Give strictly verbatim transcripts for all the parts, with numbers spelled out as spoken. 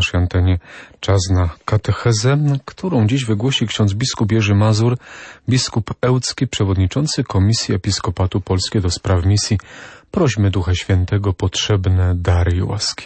naszej antenie czas na katechezę, którą dziś wygłosi ksiądz biskup Jerzy Mazur, biskup ełcki, przewodniczący Komisji Episkopatu Polskiej do spraw misji. Prośmy Ducha Świętego potrzebne dary i łaski.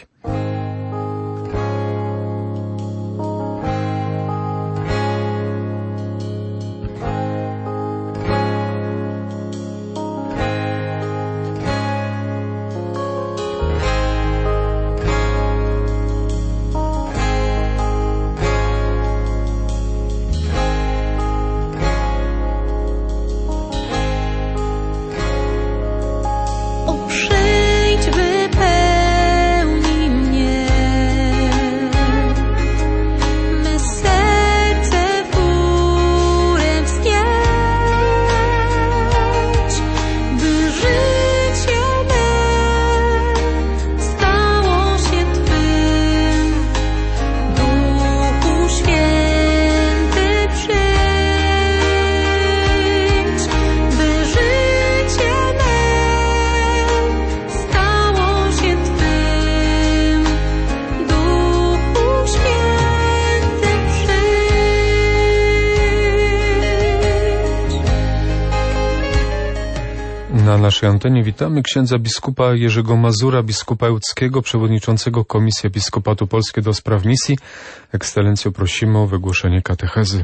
Na naszej antenie witamy księdza biskupa Jerzego Mazura, biskupa ełckiego, przewodniczącego Komisji Episkopatu Polskiej do spraw misji. Ekscelencjo, prosimy o wygłoszenie katechezy.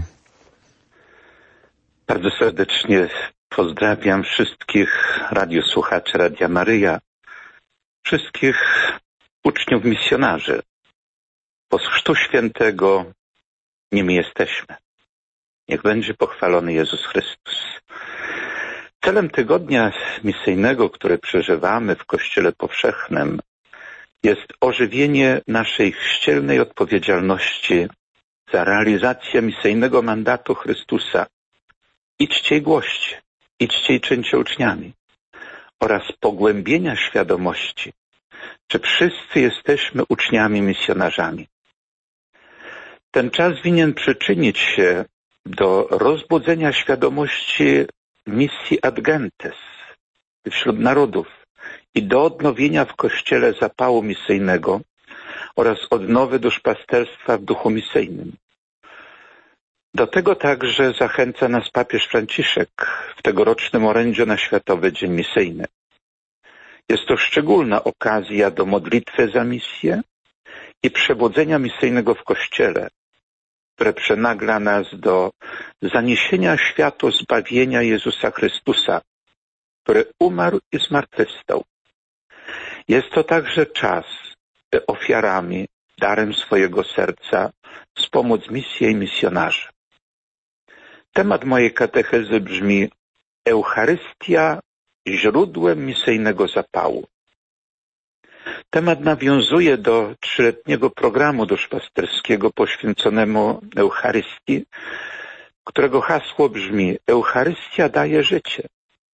Bardzo serdecznie pozdrawiam wszystkich radiosłuchaczy Radia Maryja, wszystkich uczniów misjonarzy. Po Chrztu Świętego nimi jesteśmy. Niech będzie pochwalony Jezus Chrystus. Celem tygodnia misyjnego, które przeżywamy w Kościele Powszechnym, jest ożywienie naszej chrzcielnej odpowiedzialności za realizację misyjnego mandatu Chrystusa. Idźcie i głoście, idźcie i czyńcie uczniami, oraz pogłębienia świadomości, że wszyscy jesteśmy uczniami, misjonarzami. Ten czas winien przyczynić się do rozbudzenia świadomości misji ad gentes wśród narodów i do odnowienia w Kościele zapału misyjnego oraz odnowy duszpasterstwa w duchu misyjnym. Do tego także zachęca nas papież Franciszek w tegorocznym orędziu na Światowy Dzień Misyjny. Jest to szczególna okazja do modlitwy za misję i przebudzenia misyjnego w Kościele, które przenagla nas do zaniesienia światu zbawienia Jezusa Chrystusa, który umarł i zmartwychwstał. Jest to także czas, by ofiarami, darem swojego serca wspomóc misję i misjonarzy. Temat mojej katechezy brzmi: Eucharystia źródłem misyjnego zapału. Temat nawiązuje do trzyletniego programu duszpasterskiego poświęconemu Eucharystii, którego hasło brzmi: Eucharystia daje życie.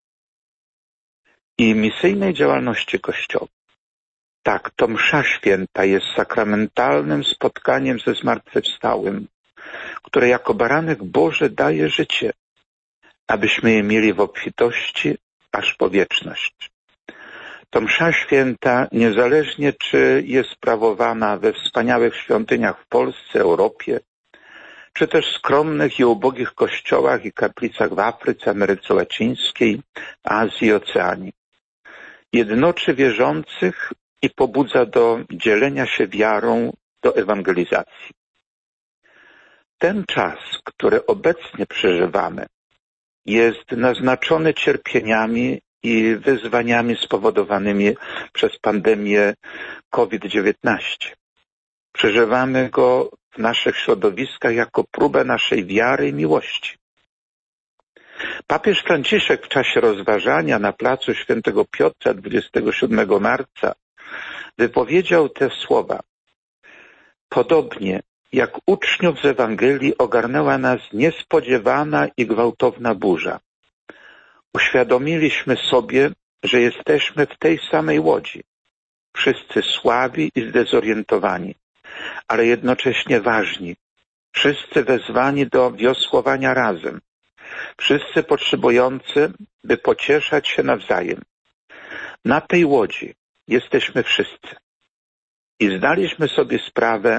I misyjnej działalności Kościoła. Tak, to msza święta jest sakramentalnym spotkaniem ze zmartwychwstałym, które jako baranek Boży daje życie, abyśmy je mieli w obfitości aż po wieczność. To msza święta, niezależnie czy jest sprawowana we wspaniałych świątyniach w Polsce, Europie, czy też skromnych i ubogich kościołach i kaplicach w Afryce, Ameryce Łacińskiej, Azji i Oceanii, jednoczy wierzących i pobudza do dzielenia się wiarą, do ewangelizacji. Ten czas, który obecnie przeżywamy, jest naznaczony cierpieniami i wyzwaniami spowodowanymi przez pandemię COVID dziewiętnaście. Przeżywamy go w naszych środowiskach jako próbę naszej wiary i miłości. Papież Franciszek w czasie rozważania na placu Świętego Piotra dwudziestego siódmego marca wypowiedział te słowa: podobnie jak uczniów z Ewangelii ogarnęła nas niespodziewana i gwałtowna burza. Uświadomiliśmy sobie, że jesteśmy w tej samej łodzi, wszyscy słabi i zdezorientowani, ale jednocześnie ważni, wszyscy wezwani do wiosłowania razem, wszyscy potrzebujący, by pocieszać się nawzajem. Na tej łodzi jesteśmy wszyscy. I zdaliśmy sobie sprawę,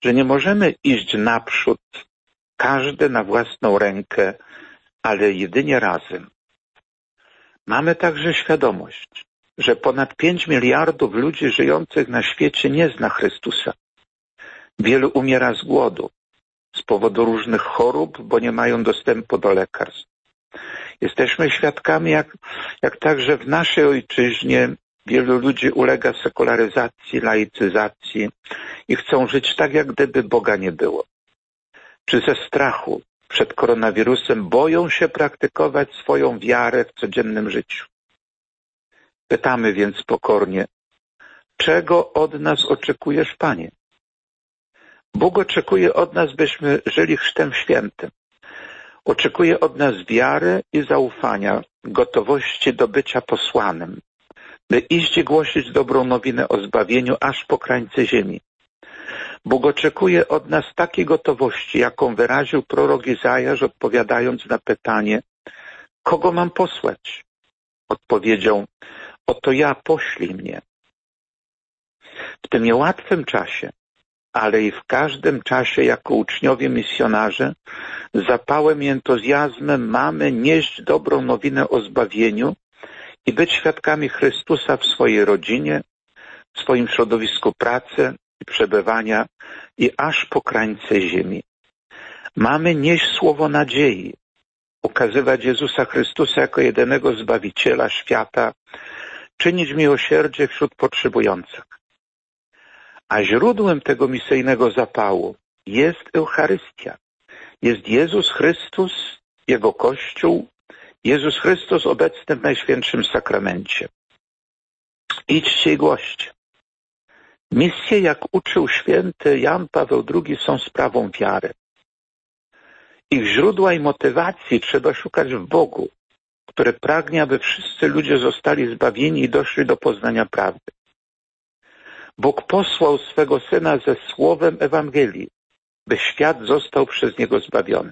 że nie możemy iść naprzód, każdy na własną rękę, ale jedynie razem. Mamy także świadomość, że ponad pięć miliardów ludzi żyjących na świecie nie zna Chrystusa. Wielu umiera z głodu, z powodu różnych chorób, bo nie mają dostępu do lekarstw. Jesteśmy świadkami, jak, jak także w naszej ojczyźnie wielu ludzi ulega sekularyzacji, laicyzacji i chcą żyć tak, jak gdyby Boga nie było. Czy ze strachu przed koronawirusem boją się praktykować swoją wiarę w codziennym życiu. Pytamy więc pokornie, czego od nas oczekujesz, Panie? Bóg oczekuje od nas, byśmy żyli chrztem świętym. Oczekuje od nas wiary i zaufania, gotowości do bycia posłanym, by iść i głosić dobrą nowinę o zbawieniu aż po krańce ziemi. Bóg oczekuje od nas takiej gotowości, jaką wyraził prorok Izajasz, odpowiadając na pytanie, kogo mam posłać? Odpowiedział, oto ja, poślij mnie. W tym niełatwym czasie, ale i w każdym czasie jako uczniowie misjonarze, z zapałem i entuzjazmem mamy nieść dobrą nowinę o zbawieniu i być świadkami Chrystusa w swojej rodzinie, w swoim środowisku pracy i przebywania i aż po krańce ziemi. Mamy nieść słowo nadziei, ukazywać Jezusa Chrystusa jako jedynego Zbawiciela świata, czynić miłosierdzie wśród potrzebujących. A źródłem tego misyjnego zapału jest Eucharystia. Jest Jezus Chrystus, Jego Kościół, Jezus Chrystus obecny w Najświętszym Sakramencie. Idźcie i głoście. Misje, jak uczył święty Jan Paweł drugi, są sprawą wiary. Ich źródła i motywacji trzeba szukać w Bogu, który pragnie, aby wszyscy ludzie zostali zbawieni i doszli do poznania prawdy. Bóg posłał swego Syna ze słowem Ewangelii, by świat został przez Niego zbawiony.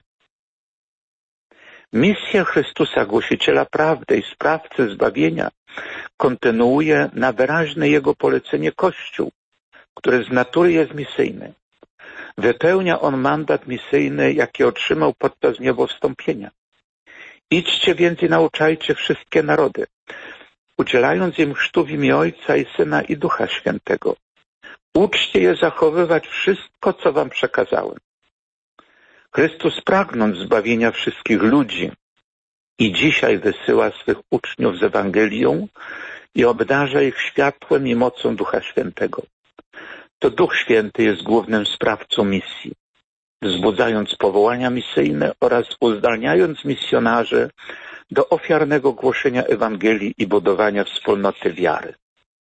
Misja Chrystusa, głosiciela prawdy i sprawcy zbawienia, kontynuuje na wyraźne Jego polecenie Kościół, który z natury jest misyjny. Wypełnia on mandat misyjny, jaki otrzymał podczas niebowstąpienia. Idźcie więc i nauczajcie wszystkie narody, udzielając im chrztu w imię Ojca i Syna i Ducha Świętego. Uczcie je zachowywać wszystko, co wam przekazałem. Chrystus, pragnąc zbawienia wszystkich ludzi, i dzisiaj wysyła swych uczniów z Ewangelią i obdarza ich światłem i mocą Ducha Świętego. To Duch Święty jest głównym sprawcą misji, wzbudzając powołania misyjne oraz uzdalniając misjonarzy do ofiarnego głoszenia Ewangelii i budowania wspólnoty wiary.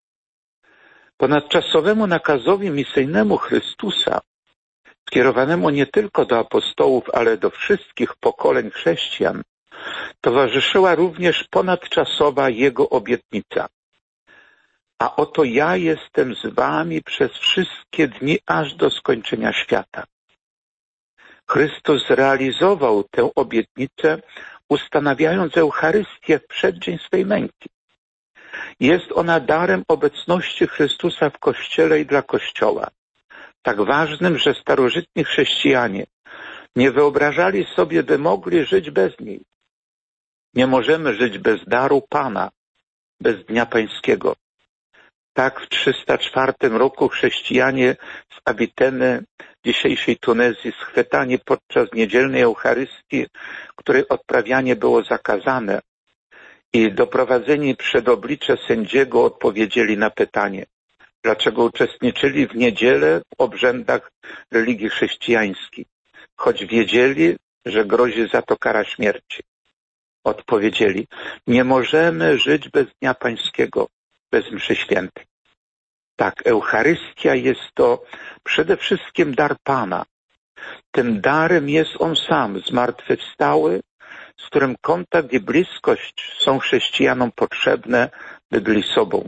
Ponadczasowemu nakazowi misyjnemu Chrystusa, skierowanemu nie tylko do apostołów, ale do wszystkich pokoleń chrześcijan, towarzyszyła również ponadczasowa Jego obietnica. A oto ja jestem z wami przez wszystkie dni aż do skończenia świata. Chrystus zrealizował tę obietnicę, ustanawiając Eucharystię w przeddzień swej męki. Jest ona darem obecności Chrystusa w Kościele i dla Kościoła, tak ważnym, że starożytni chrześcijanie nie wyobrażali sobie, by mogli żyć bez niej. Nie możemy żyć bez daru Pana, bez Dnia Pańskiego. Tak w trzysta czwartym roku chrześcijanie z Abiteny, dzisiejszej Tunezji, schwytani podczas niedzielnej Eucharystii, której odprawianie było zakazane, i doprowadzeni przed oblicze sędziego odpowiedzieli na pytanie, dlaczego uczestniczyli w niedzielę w obrzędach religii chrześcijańskiej, choć wiedzieli, że grozi za to kara śmierci. Odpowiedzieli, nie możemy żyć bez Dnia Pańskiego, bez mszy świętej. Tak, Eucharystia jest to przede wszystkim dar Pana. Tym darem jest On sam, zmartwychwstały, z którym kontakt i bliskość są chrześcijanom potrzebne, by byli sobą.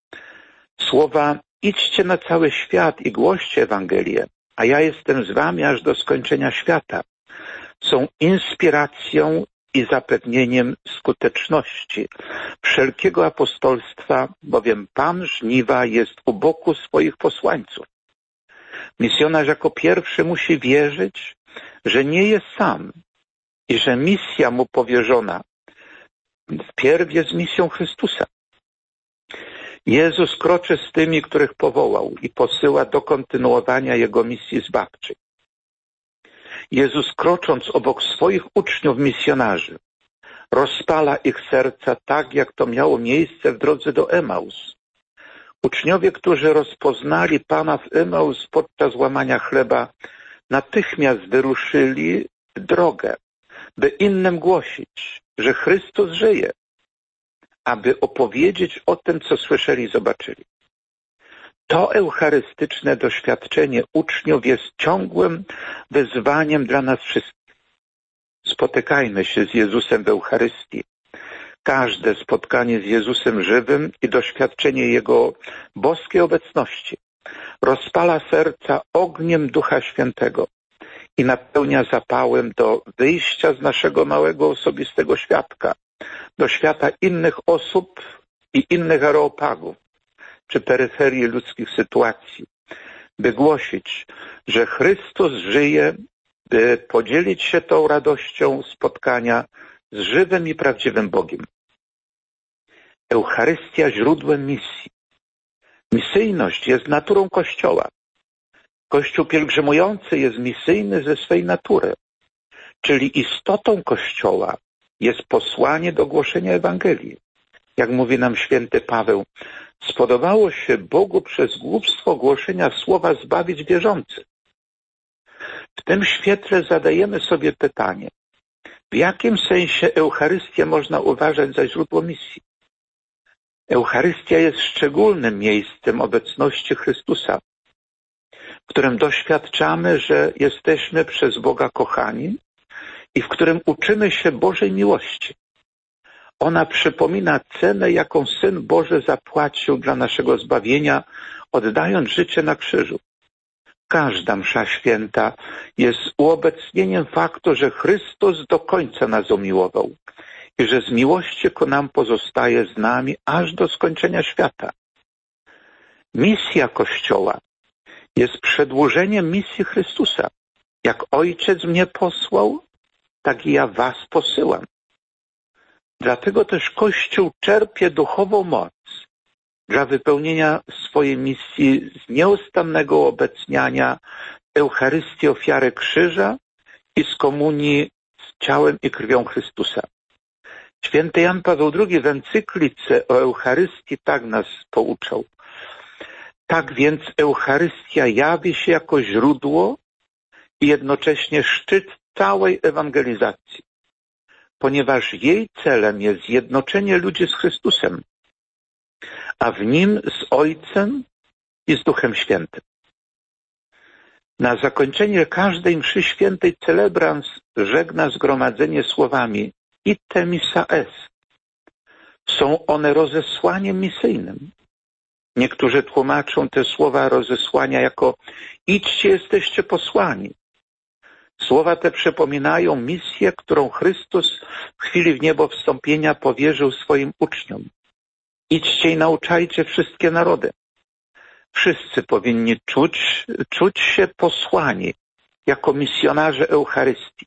Słowa idźcie na cały świat i głoście Ewangelię, a ja jestem z wami aż do skończenia świata, są inspiracją i zapewnieniem skuteczności wszelkiego apostolstwa, bowiem Pan żniwa jest u boku swoich posłańców. Misjonarz jako pierwszy musi wierzyć, że nie jest sam i że misja mu powierzona wpierw jest misją Chrystusa. Jezus kroczy z tymi, których powołał i posyła do kontynuowania Jego misji zbawczej. Jezus, krocząc obok swoich uczniów misjonarzy, rozpala ich serca tak, jak to miało miejsce w drodze do Emaus. Uczniowie, którzy rozpoznali Pana w Emaus podczas łamania chleba, natychmiast wyruszyli w drogę, by innym głosić, że Chrystus żyje, aby opowiedzieć o tym, co słyszeli i zobaczyli. To eucharystyczne doświadczenie uczniów jest ciągłym wyzwaniem dla nas wszystkich. Spotykajmy się z Jezusem w Eucharystii. Każde spotkanie z Jezusem żywym i doświadczenie Jego boskiej obecności rozpala serca ogniem Ducha Świętego i napełnia zapałem do wyjścia z naszego małego osobistego światka, do świata innych osób i innych areopagów, czy peryferii ludzkich sytuacji, by głosić, że Chrystus żyje, by podzielić się tą radością spotkania z żywym i prawdziwym Bogiem. Eucharystia źródłem misji. Misyjność jest naturą Kościoła. Kościół pielgrzymujący jest misyjny ze swej natury, czyli istotą Kościoła jest posłanie do głoszenia Ewangelii. Jak mówi nam święty Paweł, spodobało się Bogu przez głupstwo głoszenia słowa zbawić wierzących. W tym świetle zadajemy sobie pytanie, w jakim sensie Eucharystię można uważać za źródło misji? Eucharystia jest szczególnym miejscem obecności Chrystusa, w którym doświadczamy, że jesteśmy przez Boga kochani i w którym uczymy się Bożej miłości. Ona przypomina cenę, jaką Syn Boży zapłacił dla naszego zbawienia, oddając życie na krzyżu. Każda msza święta jest uobecnieniem faktu, że Chrystus do końca nas umiłował i że z miłości ku nam pozostaje z nami aż do skończenia świata. Misja Kościoła jest przedłużeniem misji Chrystusa. Jak Ojciec mnie posłał, tak i ja was posyłam. Dlatego też Kościół czerpie duchową moc dla wypełnienia swojej misji z nieustannego obecniania Eucharystii ofiary krzyża i z komunii z ciałem i krwią Chrystusa. Święty Jan Paweł drugi w encyklice o Eucharystii tak nas pouczał. Tak więc Eucharystia jawi się jako źródło i jednocześnie szczyt całej ewangelizacji, ponieważ jej celem jest zjednoczenie ludzi z Chrystusem, a w Nim z Ojcem i z Duchem Świętym. Na zakończenie każdej mszy świętej celebrant żegna zgromadzenie słowami Ite missa est. Są one rozesłaniem misyjnym. Niektórzy tłumaczą te słowa rozesłania jako idźcie, jesteście posłani. Słowa te przypominają misję, którą Chrystus w chwili w niebo wstąpienia powierzył swoim uczniom. Idźcie i nauczajcie wszystkie narody. Wszyscy powinni czuć, czuć się posłani jako misjonarze Eucharystii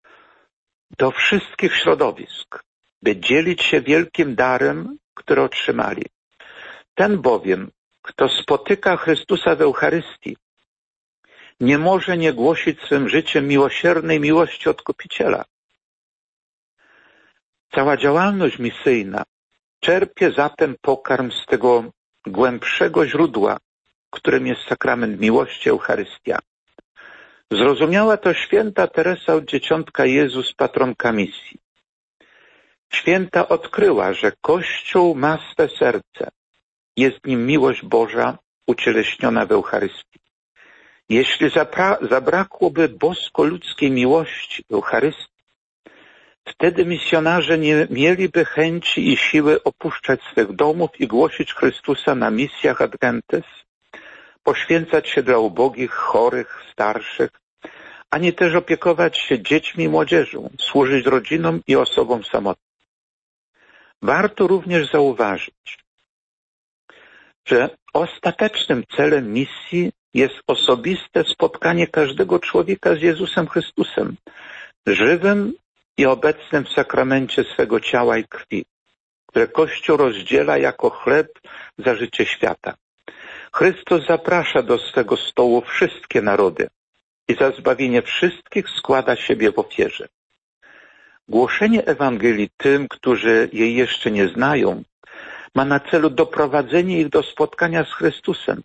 do wszystkich środowisk, by dzielić się wielkim darem, który otrzymali. Ten bowiem, kto spotyka Chrystusa w Eucharystii, nie może nie głosić swym życiem miłosiernej miłości Odkupiciela. Cała działalność misyjna czerpie zatem pokarm z tego głębszego źródła, którym jest sakrament miłości Eucharystia. Zrozumiała to święta Teresa od Dzieciątka Jezus, patronka misji. Święta odkryła, że Kościół ma swe serce. Jest w nim miłość Boża ucieleśniona w Eucharystii. Jeśli zapra- zabrakłoby bosko-ludzkiej miłości w Eucharystii, wtedy misjonarze nie mieliby chęci i siły opuszczać swych domów i głosić Chrystusa na misjach ad gentes, poświęcać się dla ubogich, chorych, starszych, ani też opiekować się dziećmi i młodzieżą, służyć rodzinom i osobom samotnym. Warto również zauważyć, że ostatecznym celem misji jest osobiste spotkanie każdego człowieka z Jezusem Chrystusem, żywym i obecnym w sakramencie swego ciała i krwi, które Kościół rozdziela jako chleb za życie świata. Chrystus zaprasza do swego stołu wszystkie narody i za zbawienie wszystkich składa siebie w ofierze. Głoszenie Ewangelii tym, którzy jej jeszcze nie znają, ma na celu doprowadzenie ich do spotkania z Chrystusem,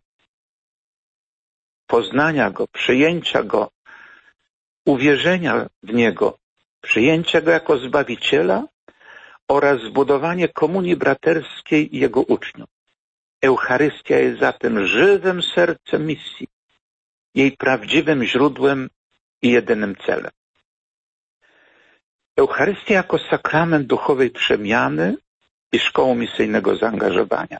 poznania Go, przyjęcia Go, uwierzenia w Niego, przyjęcia Go jako Zbawiciela oraz zbudowanie komunii braterskiej Jego uczniów. Eucharystia jest zatem żywym sercem misji, jej prawdziwym źródłem i jedynym celem. Eucharystia jako sakrament duchowej przemiany i szkołą misyjnego zaangażowania.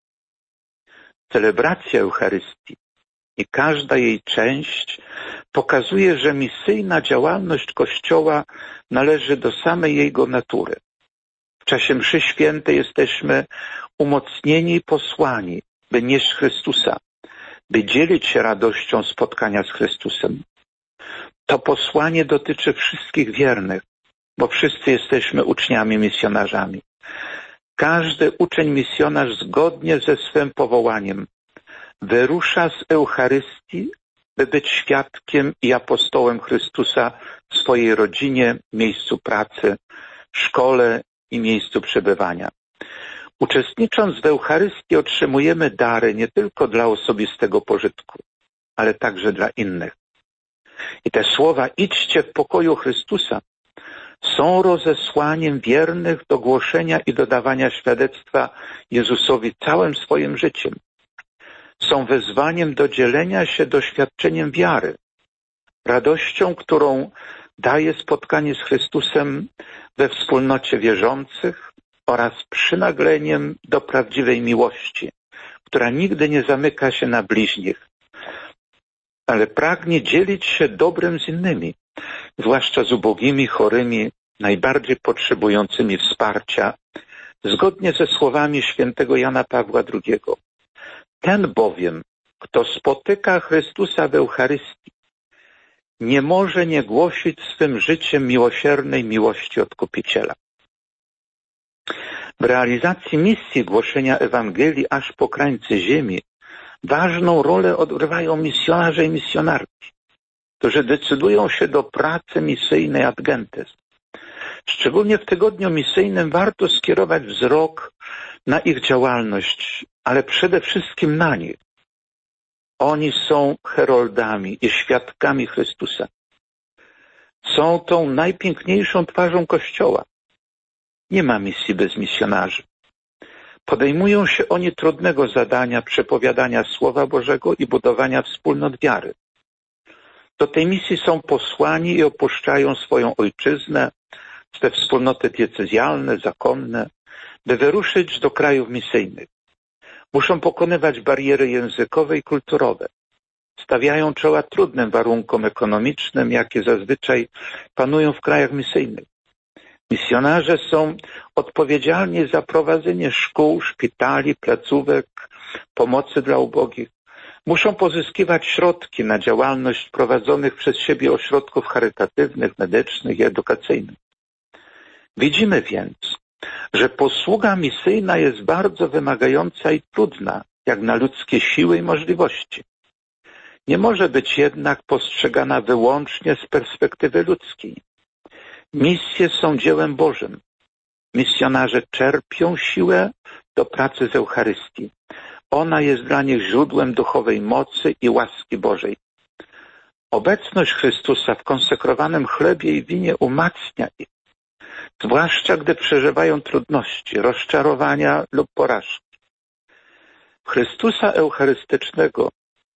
Celebracja Eucharystii i każda jej część pokazuje, że misyjna działalność Kościoła należy do samej jego natury. W czasie mszy świętej jesteśmy umocnieni i posłani, by nieść Chrystusa, by dzielić się radością spotkania z Chrystusem. To posłanie dotyczy wszystkich wiernych, bo wszyscy jesteśmy uczniami, misjonarzami. Każdy uczeń misjonarz zgodnie ze swym powołaniem wyrusza z Eucharystii, by być świadkiem i apostołem Chrystusa w swojej rodzinie, miejscu pracy, szkole i miejscu przebywania. Uczestnicząc w Eucharystii otrzymujemy dary nie tylko dla osobistego pożytku, ale także dla innych. I te słowa idźcie w pokoju Chrystusa są rozesłaniem wiernych do głoszenia i dodawania świadectwa Jezusowi całym swoim życiem. Są wezwaniem do dzielenia się doświadczeniem wiary, radością, którą daje spotkanie z Chrystusem we wspólnocie wierzących oraz przynagleniem do prawdziwej miłości, która nigdy nie zamyka się na bliźnich, ale pragnie dzielić się dobrem z innymi, zwłaszcza z ubogimi, chorymi, najbardziej potrzebującymi wsparcia, zgodnie ze słowami świętego Jana Pawła drugiego. Ten bowiem, kto spotyka Chrystusa w Eucharystii, nie może nie głosić swym życiem miłosiernej miłości Odkupiciela. W realizacji misji głoszenia Ewangelii aż po krańce ziemi ważną rolę odgrywają misjonarze i misjonarki, którzy decydują się do pracy misyjnej ad gentes. Szczególnie w tygodniu misyjnym warto skierować wzrok na ich działalność, ale przede wszystkim na nich. Oni są heroldami i świadkami Chrystusa. Są tą najpiękniejszą twarzą Kościoła. Nie ma misji bez misjonarzy. Podejmują się oni trudnego zadania przepowiadania Słowa Bożego i budowania wspólnot wiary. Do tej misji są posłani i opuszczają swoją ojczyznę, te wspólnoty diecezjalne, zakonne, by wyruszyć do krajów misyjnych. Muszą pokonywać bariery językowe i kulturowe. Stawiają czoła trudnym warunkom ekonomicznym, jakie zazwyczaj panują w krajach misyjnych. Misjonarze są odpowiedzialni za prowadzenie szkół, szpitali, placówek, pomocy dla ubogich. Muszą pozyskiwać środki na działalność prowadzonych przez siebie ośrodków charytatywnych, medycznych i edukacyjnych. Widzimy więc, że posługa misyjna jest bardzo wymagająca i trudna, jak na ludzkie siły i możliwości. Nie może być jednak postrzegana wyłącznie z perspektywy ludzkiej. Misje są dziełem Bożym. Misjonarze czerpią siłę do pracy z Eucharystii. Ona jest dla nich źródłem duchowej mocy i łaski Bożej. Obecność Chrystusa w konsekrowanym chlebie i winie umacnia ich, zwłaszcza gdy przeżywają trudności, rozczarowania lub porażki. Chrystusa Eucharystycznego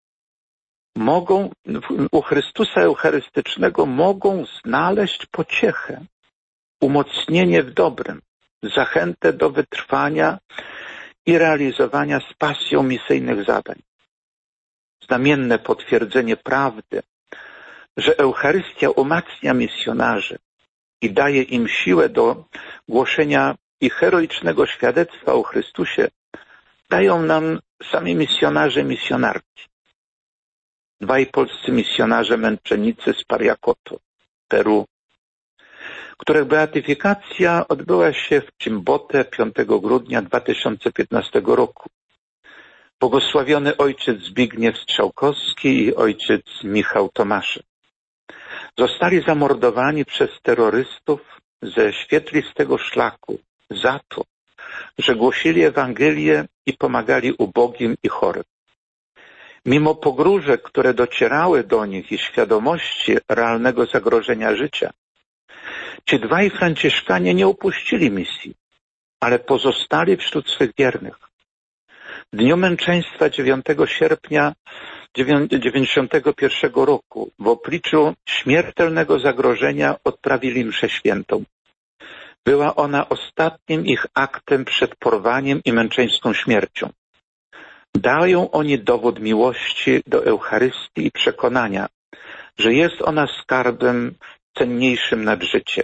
mogą, u Chrystusa Eucharystycznego mogą znaleźć pociechę, umocnienie w dobrym, zachętę do wytrwania i realizowania z pasją misyjnych zadań. Znamienne potwierdzenie prawdy, że Eucharystia umacnia misjonarzy i daje im siłę do głoszenia i heroicznego świadectwa o Chrystusie, dają nam sami misjonarze i misjonarki. dwaj polscy misjonarze męczennicy z Pariacoto, Peru, których beatyfikacja odbyła się w Chimbote piątego grudnia dwa tysiące piętnastego roku. Błogosławiony ojciec Zbigniew Strzałkowski i ojciec Michał Tomaszek zostali zamordowani przez terrorystów ze świetlistego szlaku za to, że głosili Ewangelię i pomagali ubogim i chorym. Mimo pogróżek, które docierały do nich i świadomości realnego zagrożenia życia, ci dwaj franciszkanie nie opuścili misji, ale pozostali wśród swych wiernych. W dniu męczeństwa dziewiątego sierpnia dziewięćdziesiątego pierwszego roku w obliczu śmiertelnego zagrożenia odprawili mszę świętą. Była ona ostatnim ich aktem przed porwaniem i męczeńską śmiercią. Dają oni dowód miłości do Eucharystii i przekonania, że jest ona skarbem cenniejszym nad życie.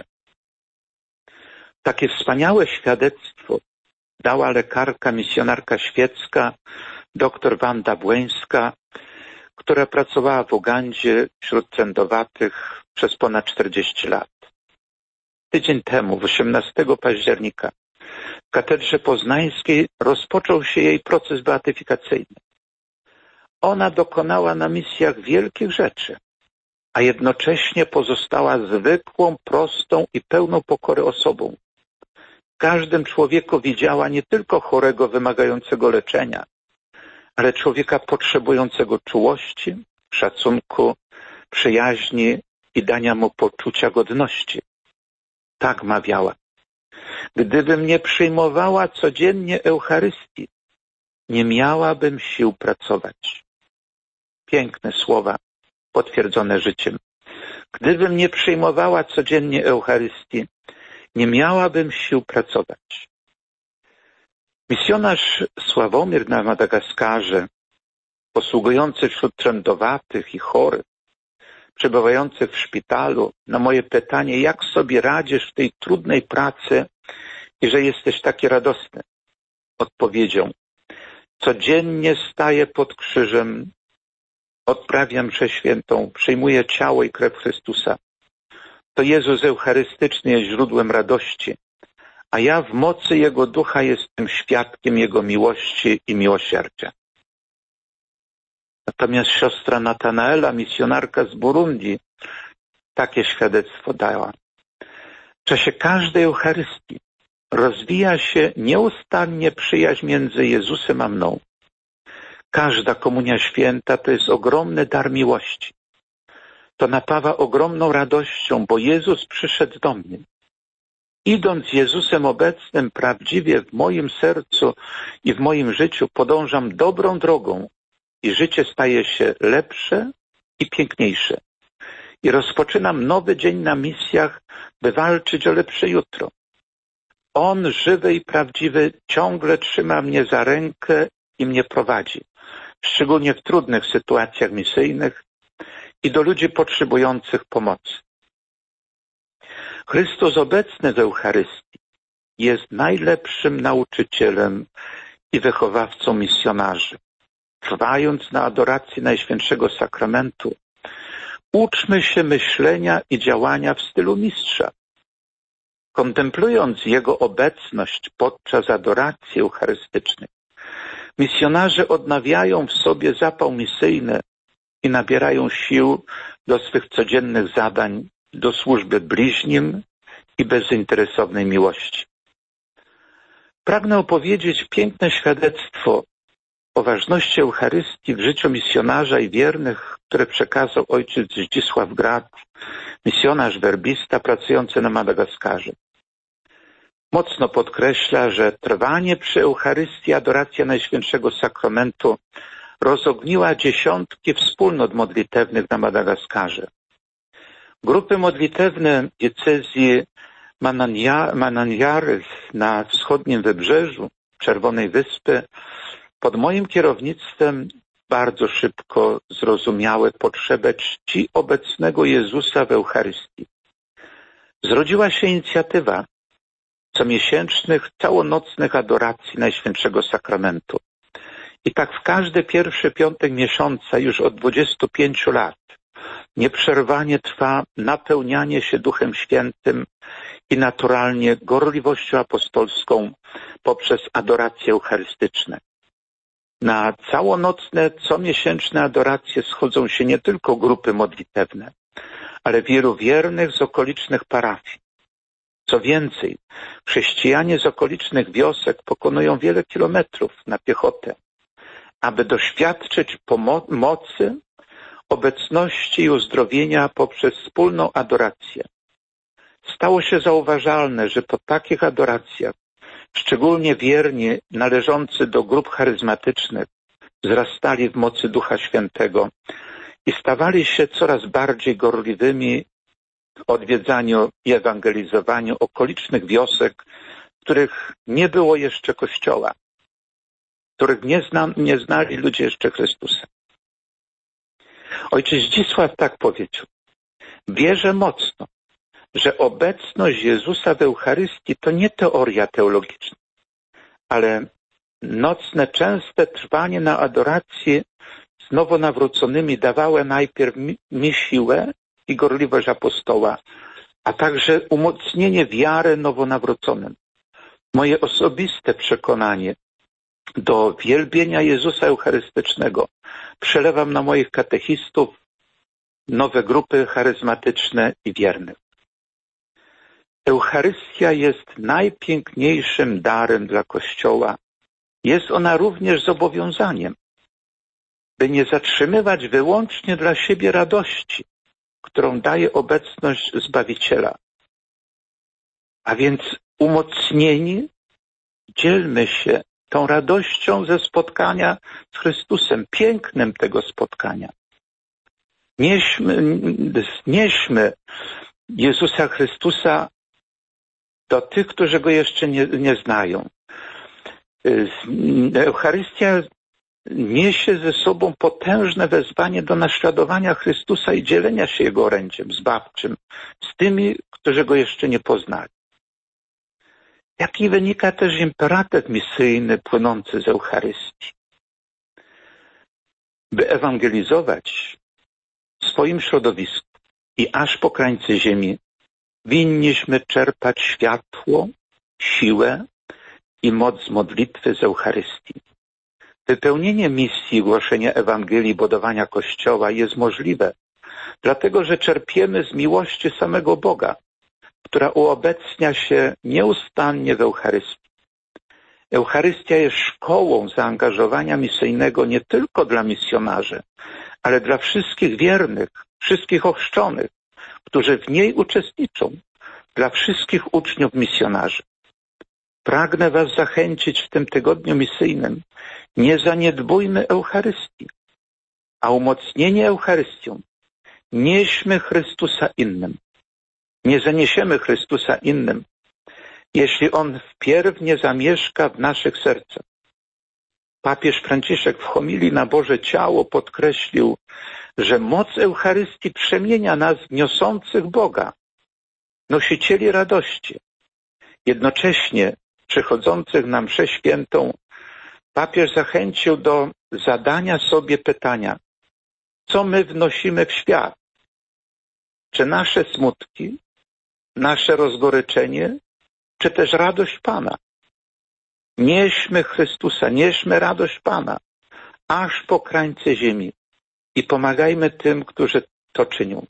Takie wspaniałe świadectwo dała lekarka, misjonarka świecka, dr Wanda Błeńska, która pracowała w Ugandzie wśród trędowatych przez ponad czterdzieści lat. Tydzień temu, osiemnastego października, w katedrze poznańskiej rozpoczął się jej proces beatyfikacyjny. Ona dokonała na misjach wielkich rzeczy, a jednocześnie pozostała zwykłą, prostą i pełną pokory osobą. W każdym człowieku widziała nie tylko chorego wymagającego leczenia, ale człowieka potrzebującego czułości, szacunku, przyjaźni i dania mu poczucia godności. Tak mawiała. Gdybym nie przyjmowała codziennie Eucharystii, nie miałabym sił pracować. Piękne słowa, potwierdzone życiem. Gdybym nie przyjmowała codziennie Eucharystii, nie miałabym sił pracować. Misjonarz Sławomir na Madagaskarze, posługujący wśród trędowatych i chorych, przebywający w szpitalu, na moje pytanie, jak sobie radzisz w tej trudnej pracy i że jesteś taki radosny, odpowiedział: codziennie staję pod krzyżem, odprawiam mszę świętą, przyjmuję ciało i krew Chrystusa. To Jezus Eucharystyczny jest źródłem radości, a ja w mocy Jego Ducha jestem świadkiem Jego miłości i miłosierdzia. Natomiast siostra Natanaela, misjonarka z Burundi, takie świadectwo dała. W czasie każdej Eucharystii rozwija się nieustannie przyjaźń między Jezusem a mną. Każda komunia święta to jest ogromny dar miłości. To napawa ogromną radością, bo Jezus przyszedł do mnie. Idąc z Jezusem obecnym prawdziwie w moim sercu i w moim życiu, podążam dobrą drogą i życie staje się lepsze i piękniejsze. I rozpoczynam nowy dzień na misjach, by walczyć o lepsze jutro. On, żywy i prawdziwy, ciągle trzyma mnie za rękę i mnie prowadzi, szczególnie w trudnych sytuacjach misyjnych i do ludzi potrzebujących pomocy. Chrystus obecny w Eucharystii jest najlepszym nauczycielem i wychowawcą misjonarzy. Trwając na adoracji Najświętszego Sakramentu, uczmy się myślenia i działania w stylu mistrza. Kontemplując Jego obecność podczas adoracji eucharystycznej, misjonarze odnawiają w sobie zapał misyjny i nabierają sił do swych codziennych zadań, do służby bliźnim i bezinteresownej miłości. Pragnę opowiedzieć piękne świadectwo o ważności Eucharystii w życiu misjonarza i wiernych, które przekazał ojciec Zdzisław Grat, misjonarz werbista pracujący na Madagaskarze. Mocno podkreśla, że trwanie przy Eucharystii, adoracja Najświętszego Sakramentu rozogniła dziesiątki wspólnot modlitewnych na Madagaskarze. Grupy modlitewne diecezji Mananjary na wschodnim wybrzeżu Czerwonej Wyspy pod moim kierownictwem bardzo szybko zrozumiały potrzebę czci obecnego Jezusa w Eucharystii. Zrodziła się inicjatywa comiesięcznych, całonocnych adoracji Najświętszego Sakramentu. I tak w każdy pierwszy piątek miesiąca już od dwudziestu pięciu lat nieprzerwanie trwa napełnianie się Duchem Świętym i naturalnie gorliwością apostolską poprzez adoracje eucharystyczne. Na całonocne, comiesięczne adoracje schodzą się nie tylko grupy modlitewne, ale wielu wiernych z okolicznych parafii. Co więcej, chrześcijanie z okolicznych wiosek pokonują wiele kilometrów na piechotę, aby doświadczyć pomocy, obecności i uzdrowienia poprzez wspólną adorację. Stało się zauważalne, że po takich adoracjach, szczególnie wierni należący do grup charyzmatycznych, wzrastali w mocy Ducha Świętego i stawali się coraz bardziej gorliwymi w odwiedzaniu i ewangelizowaniu okolicznych wiosek, w których nie było jeszcze Kościoła, w których nie, zna, nie znali ludzie jeszcze Chrystusa. Ojciec Zdzisław tak powiedział: wierzę mocno, że obecność Jezusa w Eucharystii to nie teoria teologiczna, ale nocne, częste trwanie na adoracji z nowonawróconymi dawało najpierw mi, mi siłę i gorliwość apostoła, a także umocnienie wiary nowonawróconym. Moje osobiste przekonanie do wielbienia Jezusa Eucharystycznego przelewam na moich katechistów, nowe grupy charyzmatyczne i wiernych. Eucharystia jest najpiękniejszym darem dla Kościoła. Jest ona również zobowiązaniem, by nie zatrzymywać wyłącznie dla siebie radości, którą daje obecność Zbawiciela. A więc umocnieni dzielmy się tą radością ze spotkania z Chrystusem, pięknem tego spotkania. Nieśmy, nieśmy Jezusa Chrystusa do tych, którzy Go jeszcze nie, nie znają. Eucharystia niesie ze sobą potężne wezwanie do naśladowania Chrystusa i dzielenia się Jego orędziem zbawczym z tymi, którzy Go jeszcze nie poznali. Jaki wynika też imperatyw misyjny płynący z Eucharystii. By ewangelizować w swoim środowisku i aż po krańce ziemi, winniśmy czerpać światło, siłę i moc z modlitwy z Eucharystii. Wypełnienie misji głoszenia Ewangelii, budowania Kościoła jest możliwe, dlatego że czerpiemy z miłości samego Boga, która uobecnia się nieustannie w Eucharystii. Eucharystia jest szkołą zaangażowania misyjnego nie tylko dla misjonarzy, ale dla wszystkich wiernych, wszystkich ochrzczonych, którzy w niej uczestniczą, dla wszystkich uczniów misjonarzy. Pragnę Was zachęcić w tym tygodniu misyjnym. Nie zaniedbujmy Eucharystii, a umocnienie Eucharystią nieśmy Chrystusa innym. Nie zaniesiemy Chrystusa innym, jeśli On wpierw nie zamieszka w naszych sercach. Papież Franciszek w homilii na Boże Ciało podkreślił, że moc Eucharystii przemienia nas w niosących Boga, nosicieli radości. Jednocześnie przychodzących na mszę świętą papież zachęcił do zadania sobie pytania, co my wnosimy w świat? Czy nasze smutki, nasze rozgoryczenie, czy też radość Pana? Nieśmy Chrystusa, nieśmy radość Pana, aż po krańce ziemi i pomagajmy tym, którzy to czynią.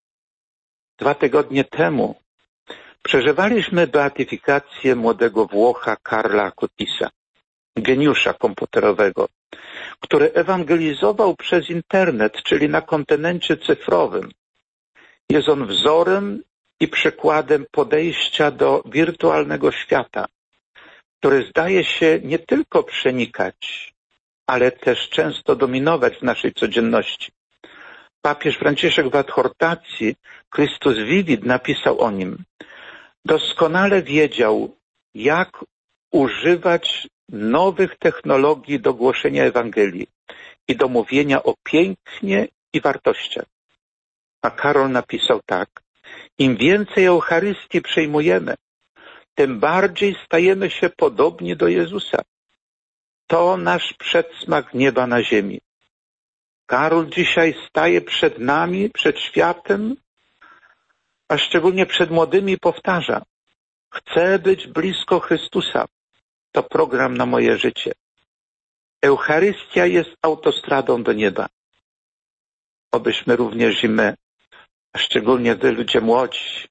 Dwa tygodnie temu przeżywaliśmy beatyfikację młodego Włocha Karla Acutisa, geniusza komputerowego, który ewangelizował przez internet, czyli na kontynencie cyfrowym. Jest on wzorem i przykładem podejścia do wirtualnego świata, który zdaje się nie tylko przenikać, ale też często dominować w naszej codzienności. Papież Franciszek w adhortacji Christus Vivit napisał o nim: doskonale wiedział, jak używać nowych technologii do głoszenia Ewangelii i do mówienia o pięknie i wartościach. A Karol napisał tak: im więcej Eucharystii przyjmujemy, tym bardziej stajemy się podobni do Jezusa. To nasz przedsmak nieba na ziemi. Karol dzisiaj staje przed nami, przed światem, a szczególnie przed młodymi powtarza: chcę być blisko Chrystusa. To program na moje życie. Eucharystia jest autostradą do nieba. Obyśmy również i my, a szczególnie wy, ludzie młodzi,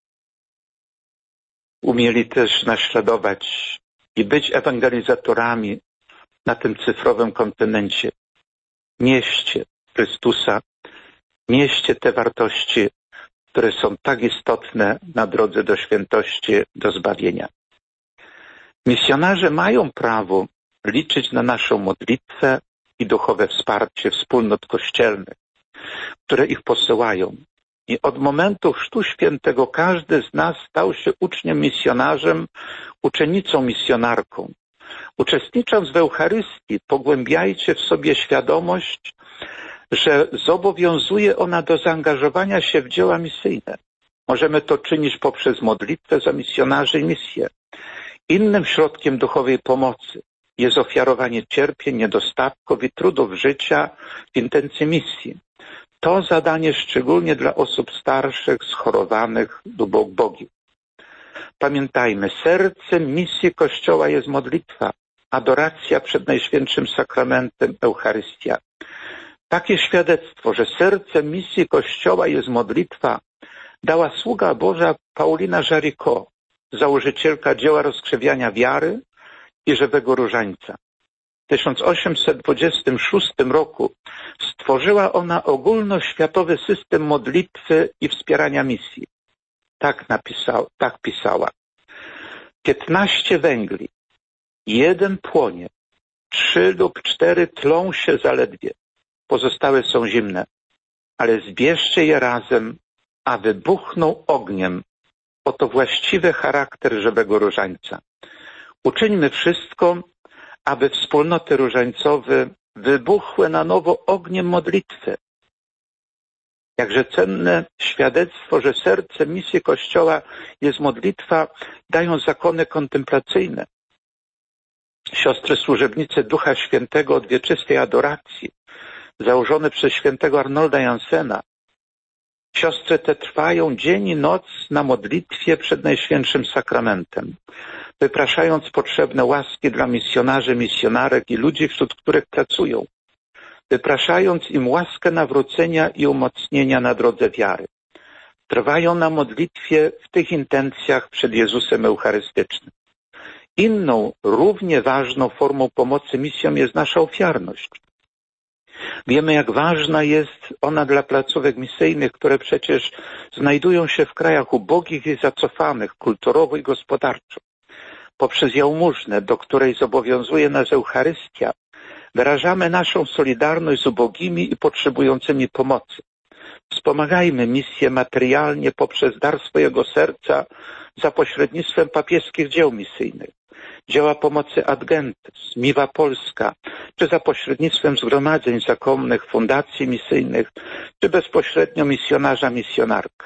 umieli też naśladować i być ewangelizatorami na tym cyfrowym kontynencie. Nieście Chrystusa, nieście te wartości, które są tak istotne na drodze do świętości, do zbawienia. Misjonarze mają prawo liczyć na naszą modlitwę i duchowe wsparcie wspólnot kościelnych, które ich posyłają. I od momentu Chrztu Świętego każdy z nas stał się uczniem misjonarzem, uczennicą misjonarką. Uczestnicząc w Eucharystii, pogłębiajcie w sobie świadomość, że zobowiązuje ona do zaangażowania się w dzieła misyjne. Możemy to czynić poprzez modlitwę za misjonarzy i misję. Innym środkiem duchowej pomocy jest ofiarowanie cierpień, niedostatków i trudów życia w intencji misji. To zadanie szczególnie dla osób starszych, schorowanych lub ubogich. Pamiętajmy, sercem misji Kościoła jest modlitwa, adoracja przed Najświętszym Sakramentem, Eucharystia. Takie świadectwo, że sercem misji Kościoła jest modlitwa, dała sługa Boża Paulina Jaricot, założycielka dzieła rozkrzewiania wiary i żywego różańca. W tysiąc osiemset dwudziestym szóstym roku stworzyła ona ogólnoświatowy system modlitwy i wspierania misji. Tak napisał, tak pisała. Piętnaście węgli, jeden płonie, trzy lub cztery tlą się zaledwie, pozostałe są zimne, ale zbierzcie je razem, a wybuchną ogniem. Oto właściwy charakter żywego różańca. Uczyńmy wszystko, aby wspólnoty różańcowe wybuchły na nowo ogniem modlitwy. Jakże cenne świadectwo, że sercem misji Kościoła jest modlitwa, dają zakony kontemplacyjne. Siostry służebnice Ducha Świętego od wieczystej adoracji, założone przez świętego Arnolda Jansena. Siostry te trwają dzień i noc na modlitwie przed Najświętszym Sakramentem, wypraszając potrzebne łaski dla misjonarzy, misjonarek i ludzi, wśród których pracują, wypraszając im łaskę nawrócenia i umocnienia na drodze wiary. Trwają na modlitwie w tych intencjach przed Jezusem Eucharystycznym. Inną, równie ważną formą pomocy misjom jest nasza ofiarność. Wiemy, jak ważna jest ona dla placówek misyjnych, które przecież znajdują się w krajach ubogich i zacofanych kulturowo i gospodarczo. Poprzez jałmużnę, do której zobowiązuje nas Eucharystia, wyrażamy naszą solidarność z ubogimi i potrzebującymi pomocy. Wspomagajmy misję materialnie poprzez dar swojego serca za pośrednictwem papieskich dzieł misyjnych, dzieła pomocy Ad Gentes, Miwa Polska, czy za pośrednictwem zgromadzeń zakonnych, fundacji misyjnych, czy bezpośrednio misjonarza, misjonarka.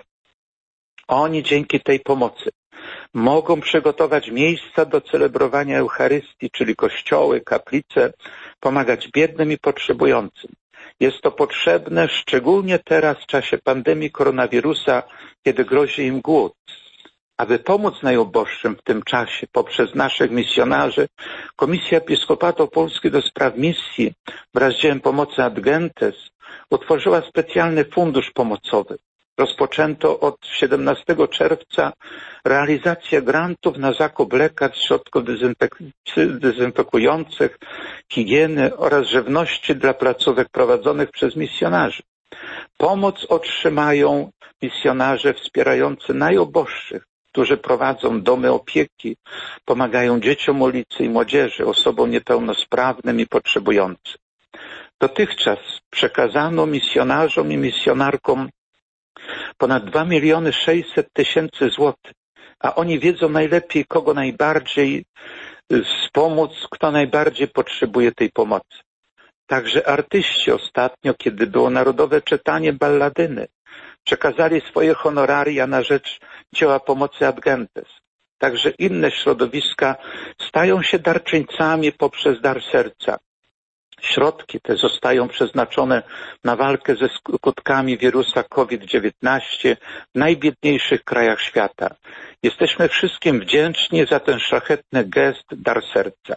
Oni dzięki tej pomocy mogą przygotować miejsca do celebrowania Eucharystii, czyli kościoły, kaplice, pomagać biednym i potrzebującym. Jest to potrzebne szczególnie teraz w czasie pandemii koronawirusa, kiedy grozi im głód. Aby pomóc najuboższym w tym czasie poprzez naszych misjonarzy, Komisja Episkopatu Polski do Spraw Misji wraz z dziełem pomocy Ad Gentes utworzyła specjalny fundusz pomocowy. Rozpoczęto od siedemnastego czerwca realizację grantów na zakup lekarstw, środków dezynfek- dezynfekujących, higieny oraz żywności dla placówek prowadzonych przez misjonarzy. Pomoc otrzymają misjonarze wspierający najuboższych, którzy prowadzą domy opieki, pomagają dzieciom ulicy i młodzieży, osobom niepełnosprawnym i potrzebującym. Dotychczas przekazano misjonarzom i misjonarkom ponad dwa miliony sześćset tysięcy złotych, a oni wiedzą najlepiej, kogo najbardziej wspomóc, kto najbardziej potrzebuje tej pomocy. Także artyści ostatnio, kiedy było Narodowe Czytanie Balladyny, przekazali swoje honoraria na rzecz dzieła pomocy Ad Gentes. także inne środowiska stają się darczyńcami poprzez dar serca. Środki te zostają przeznaczone na walkę ze skutkami wirusa COVID dziewiętnaście w najbiedniejszych krajach świata. Jesteśmy wszystkim wdzięczni za ten szlachetny gest dar serca.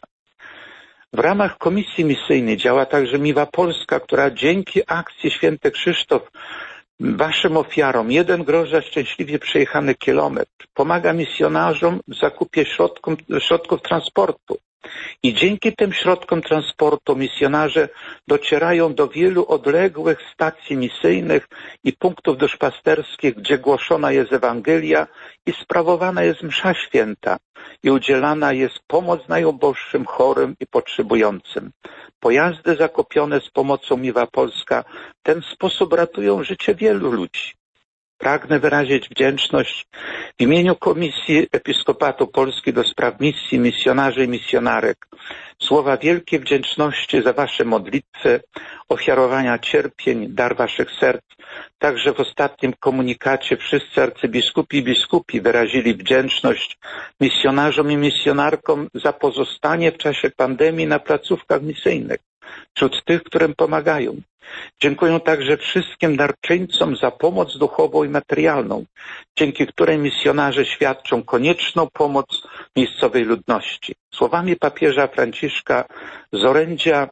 W ramach Komisji Misyjnej działa także Miła Polska, która dzięki akcji Święty Krzysztof waszym ofiarom jeden grosz za szczęśliwie przejechany kilometr pomaga misjonarzom w zakupie środków, środków transportu. I dzięki tym środkom transportu misjonarze docierają do wielu odległych stacji misyjnych i punktów duszpasterskich, gdzie głoszona jest Ewangelia i sprawowana jest msza święta i udzielana jest pomoc najuboższym, chorym i potrzebującym. Pojazdy zakupione z pomocą Miła Polska w ten sposób ratują życie wielu ludzi. Pragnę wyrazić wdzięczność w imieniu Komisji Episkopatu Polski do spraw misji, misjonarzy i misjonarek. Słowa wielkiej wdzięczności za wasze modlitwy, ofiarowania cierpień, dar waszych serc. Także w ostatnim komunikacie wszyscy arcybiskupi i biskupi wyrazili wdzięczność misjonarzom i misjonarkom za pozostanie w czasie pandemii na placówkach misyjnych, wśród tych, którym pomagają. Dziękuję także wszystkim darczyńcom za pomoc duchową i materialną, dzięki której misjonarze świadczą konieczną pomoc miejscowej ludności. Słowami papieża Franciszka z orędzia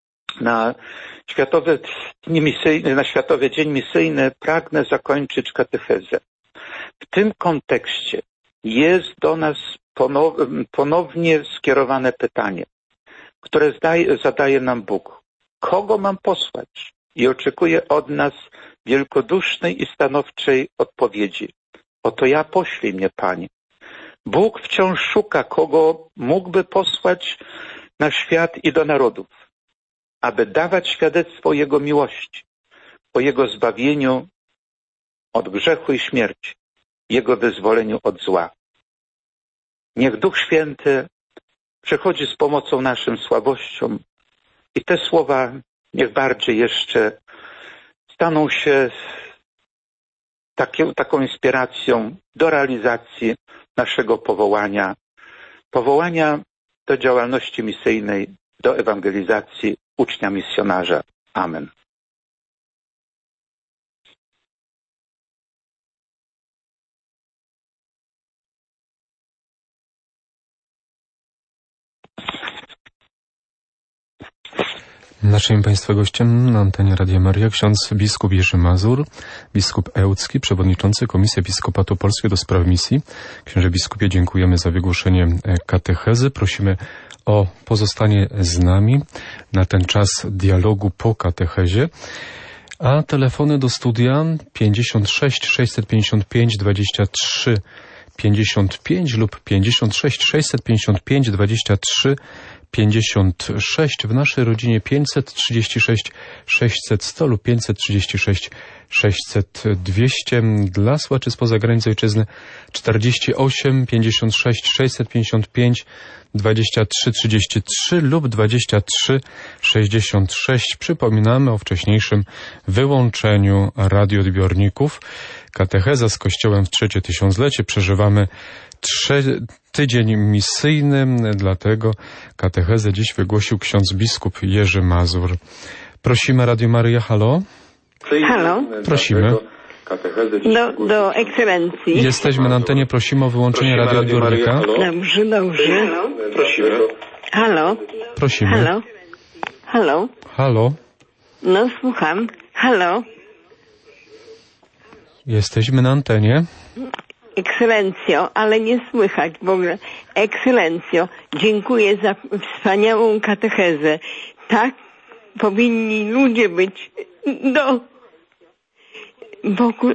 na Światowy, Dni Misyjny, na Światowy Dzień Misyjny pragnę zakończyć katechezę. W tym kontekście jest do nas ponow, ponownie skierowane pytanie, które zdaje, zadaje nam Bóg. Kogo mam posłać? I oczekuje od nas wielkodusznej i stanowczej odpowiedzi. Oto ja, poślij mnie, Panie. Bóg wciąż szuka, kogo mógłby posłać na świat i do narodów, aby dawać świadectwo Jego miłości, o Jego zbawieniu od grzechu i śmierci, Jego wyzwoleniu od zła. Niech Duch Święty przychodzi z pomocą naszym słabościom i te słowa niech bardziej jeszcze staną się takie, taką inspiracją do realizacji naszego powołania, powołania do działalności misyjnej, do ewangelizacji ucznia misjonarza. Amen. Naszym Państwa gościem na antenie Radia Maryja ksiądz biskup Jerzy Mazur, biskup ełcki, przewodniczący Komisji Episkopatu Polskiego do spraw misji. Księże biskupie, dziękujemy za wygłoszenie katechezy. Prosimy o pozostanie z nami na ten czas dialogu po katechezie. A telefony do studia pięćdziesiąt sześć sześćset pięćdziesiąt pięć dwadzieścia trzy pięćdziesiąt pięć lub pięćdziesiąt sześć sześćset pięćdziesiąt pięć dwadzieścia trzy pięćdziesiąt sześć, w naszej rodzinie pięćset trzydzieści sześć sześćset sto lub pięćset trzydzieści sześć sześćset dwieście. Dla słuchaczy spoza granic ojczyzny czterdzieści osiem pięćdziesiąt sześć sześćset pięćdziesiąt pięć dwadzieścia trzy trzydzieści trzy lub dwadzieścia trzy sześćdziesiąt sześć. Przypominamy o wcześniejszym wyłączeniu radioodbiorników. Katecheza z Kościołem w trzecie tysiąclecie. Przeżywamy Trzy, tydzień misyjny, dlatego katechezę dziś wygłosił ksiądz biskup Jerzy Mazur. Prosimy Radio Maryja, halo? Halo? Prosimy. Do, do ekscelencji. Jesteśmy na antenie, prosimy o wyłączenie radioodbiornika. Dobrze, dobrze. Prosimy. Halo? Prosimy. Halo? Halo? Halo? No, słucham. Halo? Jesteśmy na antenie. Ekscelencjo, ale nie słychać w ogóle. Ekscelencjo, dziękuję za wspaniałą katechezę. Tak powinni ludzie być do... w ogóle...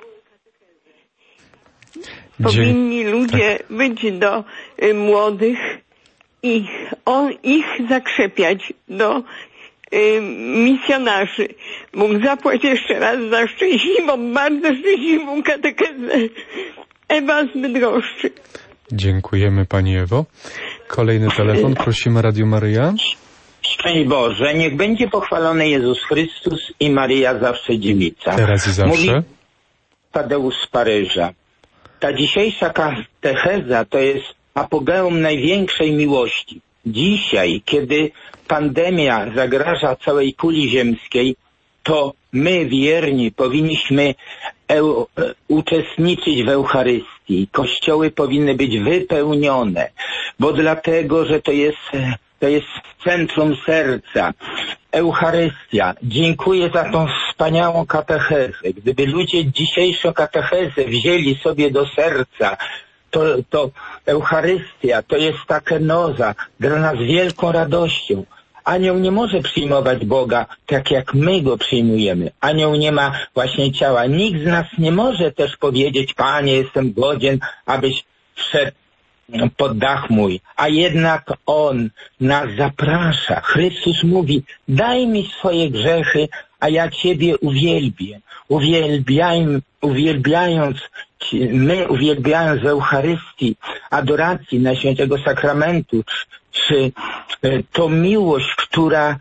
Powinni ludzie tak. być do y, młodych i o, ich zakrzepiać do y, misjonarzy. Bóg zapłać jeszcze raz za szczęśliwą, bardzo szczęśliwą katechezę. Ewa z Bydgoszczy. Dziękujemy Pani Ewo. Kolejny telefon, prosimy Radio Maryja. Szczęść Boże, niech będzie pochwalony Jezus Chrystus i Maryja zawsze dziewica. Teraz i zawsze. Mówi Tadeusz z Paryża. Ta dzisiejsza katecheza to jest apogeum największej miłości. Dzisiaj, kiedy pandemia zagraża całej kuli ziemskiej, to my, wierni, powinniśmy eu, uczestniczyć w Eucharystii. Kościoły powinny być wypełnione, bo dlatego, że to jest, to jest centrum serca. Eucharystia. Dziękuję za tą wspaniałą katechezę. Gdyby ludzie dzisiejszą katechezę wzięli sobie do serca, to, to Eucharystia to jest ta kenoza dla nas wielką radością. Anioł nie może przyjmować Boga tak, jak my Go przyjmujemy. Anioł nie ma właśnie ciała. Nikt z nas nie może też powiedzieć: Panie, jestem godzien, abyś wszedł pod dach mój. A jednak On nas zaprasza. Chrystus mówi: daj mi swoje grzechy, a ja Ciebie uwielbię. Uwielbiajmy, uwielbiając, my uwielbiając w Eucharystii, adoracji Najświętszego Sakramentu, czy to miłość, która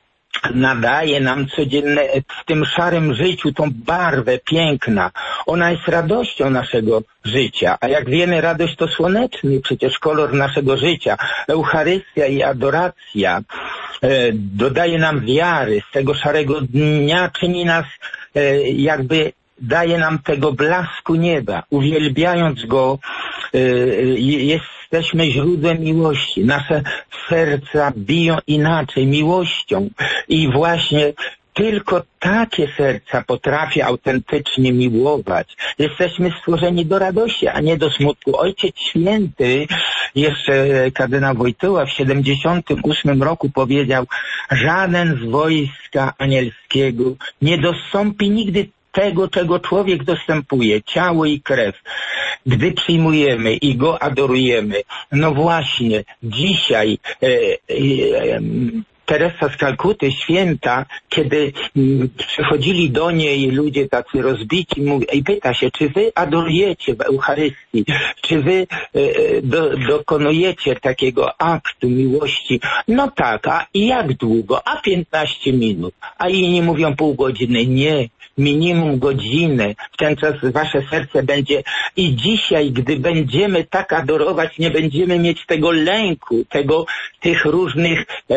nadaje nam codzienne, w tym szarym życiu tą barwę piękna. Ona jest radością naszego życia, a jak wiemy, radość to słoneczny przecież kolor naszego życia. Eucharystia i adoracja e, dodaje nam wiary, z tego szarego dnia czyni nas e, jakby daje nam tego blasku nieba. Uwielbiając Go e, jesteśmy źródłem miłości. Nasze serca biją inaczej miłością i właśnie tylko takie serca potrafi autentycznie miłować. Jesteśmy stworzeni do radości, a nie do smutku. Ojciec Święty, jeszcze kardynał Wojtyła w siedemdziesiątym ósmym roku powiedział: żaden z wojska anielskiego nie dostąpi nigdy tego, czego człowiek dostępuje, ciało i krew, gdy przyjmujemy i Go adorujemy. No właśnie, dzisiaj e, e, Teresa z Kalkuty, święta, kiedy m, przychodzili do niej ludzie tacy rozbici, mówi, i pyta się, czy wy adorujecie w Eucharystii, czy wy e, do, dokonujecie takiego aktu miłości? No tak, a jak długo? A piętnaście minut. A inni mówią pół godziny. Nie. Minimum godzinę. W ten czas wasze serce będzie i dzisiaj, gdy będziemy tak adorować, nie będziemy mieć tego lęku, tego, tych różnych e,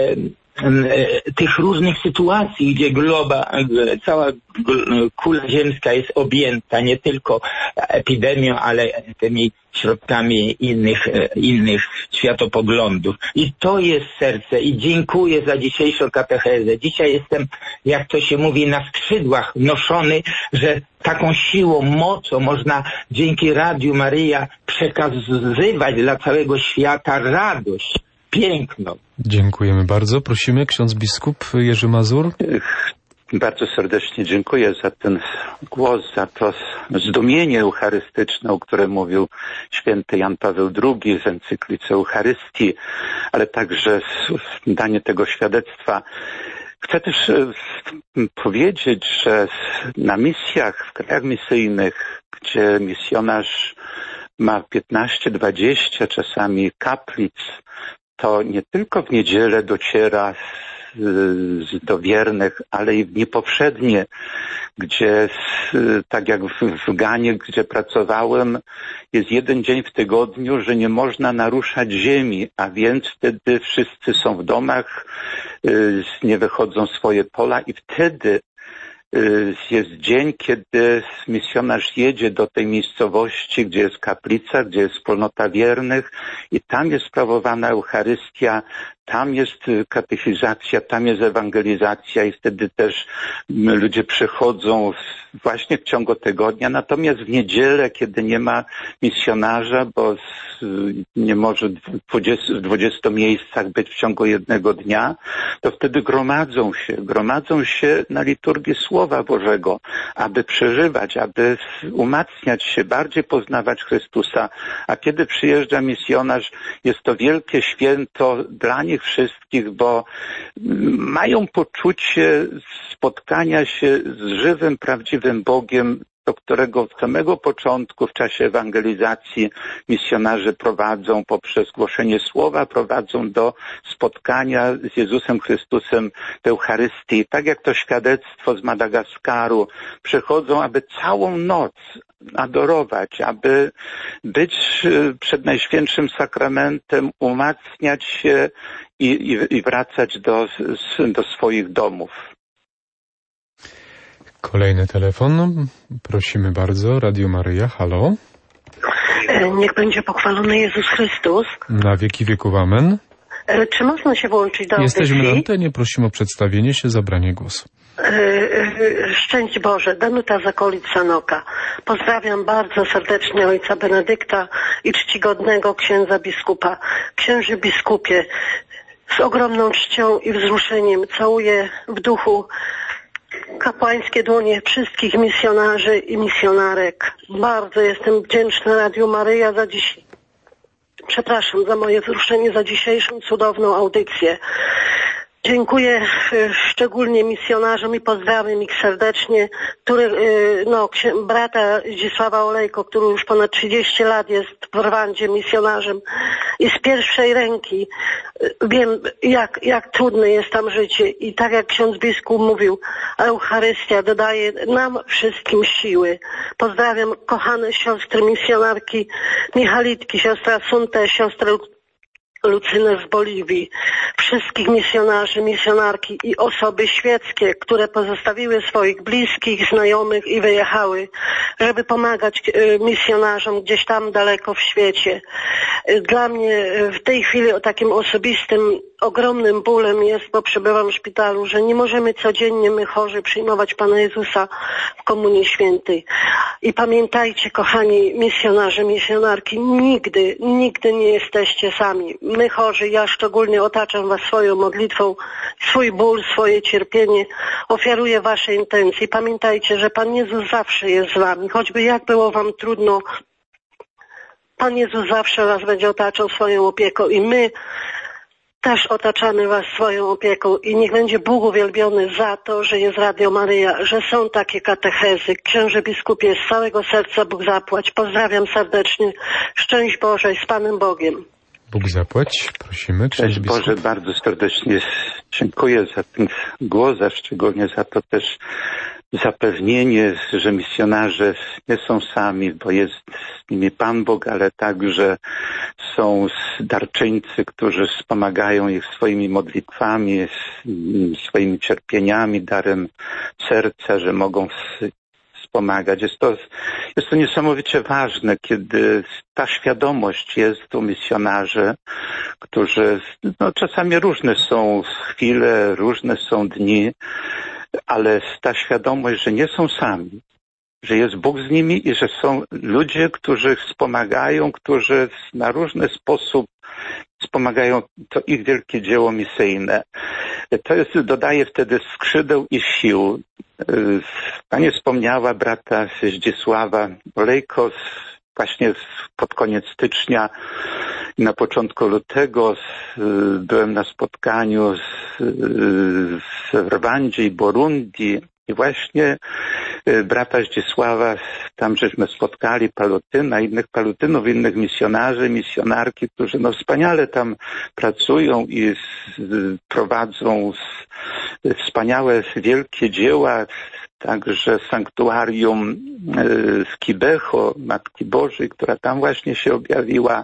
e, tych różnych sytuacji, gdzie globa, cała kula ziemska jest objęta nie tylko epidemią, ale tymi środkami innych, innych światopoglądów. I to jest serce. I dziękuję za dzisiejszą katechezę. Dzisiaj jestem, jak to się mówi, na skrzydłach noszony, że taką siłą, mocą można dzięki Radiu Maryja przekazywać dla całego świata radość piękną. Dziękujemy bardzo. Prosimy, ksiądz biskup Jerzy Mazur. Bardzo serdecznie dziękuję za ten głos, za to zdumienie eucharystyczne, o którym mówił święty Jan Paweł drugi z encyklicy Eucharystii, ale także danie tego świadectwa. Chcę też powiedzieć, że na misjach, w krajach misyjnych, gdzie misjonarz ma piętnaście, dwadzieścia czasami kaplic, to nie tylko w niedzielę dociera do wiernych, ale i w niepowszednie, gdzie tak jak w Ganie, gdzie pracowałem, jest jeden dzień w tygodniu, że nie można naruszać ziemi, a więc wtedy wszyscy są w domach, nie wychodzą w swoje pola i wtedy jest dzień, kiedy misjonarz jedzie do tej miejscowości, gdzie jest kaplica, gdzie jest wspólnota wiernych i tam jest sprawowana Eucharystia, tam jest katechizacja, tam jest ewangelizacja i wtedy też ludzie przychodzą właśnie w ciągu tygodnia. Natomiast w niedzielę, kiedy nie ma misjonarza, bo nie może w dwudziestu miejscach być w ciągu jednego dnia, to wtedy gromadzą się, gromadzą się na liturgii Słowa Bożego, aby przeżywać, aby umacniać się, bardziej poznawać Chrystusa. A kiedy przyjeżdża misjonarz, jest to wielkie święto dla nich wszystkich, bo mają poczucie spotkania się z żywym, prawdziwym Bogiem, do którego od samego początku w czasie ewangelizacji misjonarze prowadzą poprzez głoszenie słowa, prowadzą do spotkania z Jezusem Chrystusem w Eucharystii. Tak jak to świadectwo z Madagaskaru, przychodzą, aby całą noc adorować, aby być przed Najświętszym Sakramentem, umacniać się i, i, i wracać do, do swoich domów. Kolejny telefon. Prosimy bardzo. Radio Maryja, halo. Niech będzie pochwalony Jezus Chrystus. Na wieki wieków amen. Czy można się włączyć do audycji? Jesteśmy na antenie, prosimy o przedstawienie się, zabranie głosu. Szczęść Boże, Danuta z okolic Sanoka. Pozdrawiam bardzo serdecznie ojca Benedykta i czcigodnego księdza biskupa. Księży biskupie, z ogromną czcią i wzruszeniem całuję w duchu kapłańskie dłonie wszystkich misjonarzy i misjonarek. Bardzo jestem wdzięczna Radiu Maryja za dziś. Przepraszam za moje wzruszenie, za dzisiejszą cudowną audycję. Dziękuję szczególnie misjonarzom i pozdrawiam ich serdecznie, który, no, brata Zdzisława Olejko, który już ponad trzydzieści lat jest w Rwandzie misjonarzem i z pierwszej ręki wiem, jak, jak trudne jest tam życie i tak jak ksiądz biskup mówił, Eucharystia dodaje nam wszystkim siły. Pozdrawiam kochane siostry misjonarki Michalitki, siostra Suntę, siostrę Lucynę z Boliwii, wszystkich misjonarzy, misjonarki i osoby świeckie, które pozostawiły swoich bliskich, znajomych i wyjechały, żeby pomagać misjonarzom gdzieś tam daleko w świecie. Dla mnie w tej chwili o takim osobistym, ogromnym bólem jest, bo przebywam w szpitalu, że nie możemy codziennie my chorzy przyjmować Pana Jezusa w Komunii Świętej. I pamiętajcie, kochani misjonarze, misjonarki, nigdy, nigdy nie jesteście sami. My chorzy, ja szczególnie otaczam was swoją modlitwą, swój ból, swoje cierpienie, ofiaruję wasze intencje. Pamiętajcie, że Pan Jezus zawsze jest z wami, choćby jak było wam trudno, Pan Jezus zawsze was będzie otaczał swoją opieką i my też otaczamy was swoją opieką i niech będzie Bóg uwielbiony za to, że jest Radio Maryja, że są takie katechezy. Księże biskupie, z całego serca Bóg zapłać. Pozdrawiam serdecznie. Szczęść Boże i z Panem Bogiem. Bóg zapłać, prosimy. Cześć Boże, bardzo serdecznie dziękuję za ten głos, a szczególnie za to też zapewnienie, że misjonarze nie są sami, bo jest z nimi Pan Bóg, ale także są darczyńcy, którzy wspomagają ich swoimi modlitwami, swoimi cierpieniami, darem serca, że mogą wspomagać. Jest to, jest to niesamowicie ważne, kiedy ta świadomość jest u misjonarzy, którzy no, czasami różne są chwile, różne są dni, ale ta świadomość, że nie są sami, że jest Bóg z nimi i że są ludzie, którzy wspomagają, którzy na różny sposób wspomagają to ich wielkie dzieło misyjne. To jest, dodaje wtedy skrzydeł i sił. Pani wspomniała brata Zdzisława Olejko, właśnie pod koniec stycznia i na początku lutego byłem na spotkaniu w Rwandzie i Burundi i właśnie brata Zdzisława, tam żeśmy spotkali Palutyna, innych Palutynów, innych misjonarzy, misjonarki, którzy no wspaniale tam pracują i prowadzą wspaniałe, wielkie dzieła, także sanktuarium w Kibeho, Matki Bożej, która tam właśnie się objawiła,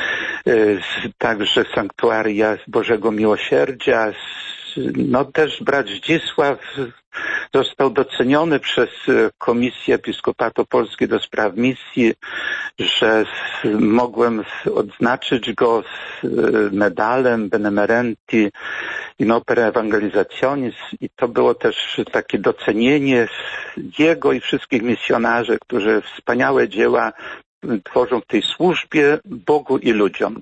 także sanktuaria Bożego Miłosierdzia. No też brat Zdzisław został doceniony przez Komisję Episkopatu Polski do spraw misji, że mogłem odznaczyć go medalem Benemerenti in Opere Evangelizationis i to było też takie docenienie jego i wszystkich misjonarzy, którzy wspaniałe dzieła tworzą w tej służbie Bogu i ludziom.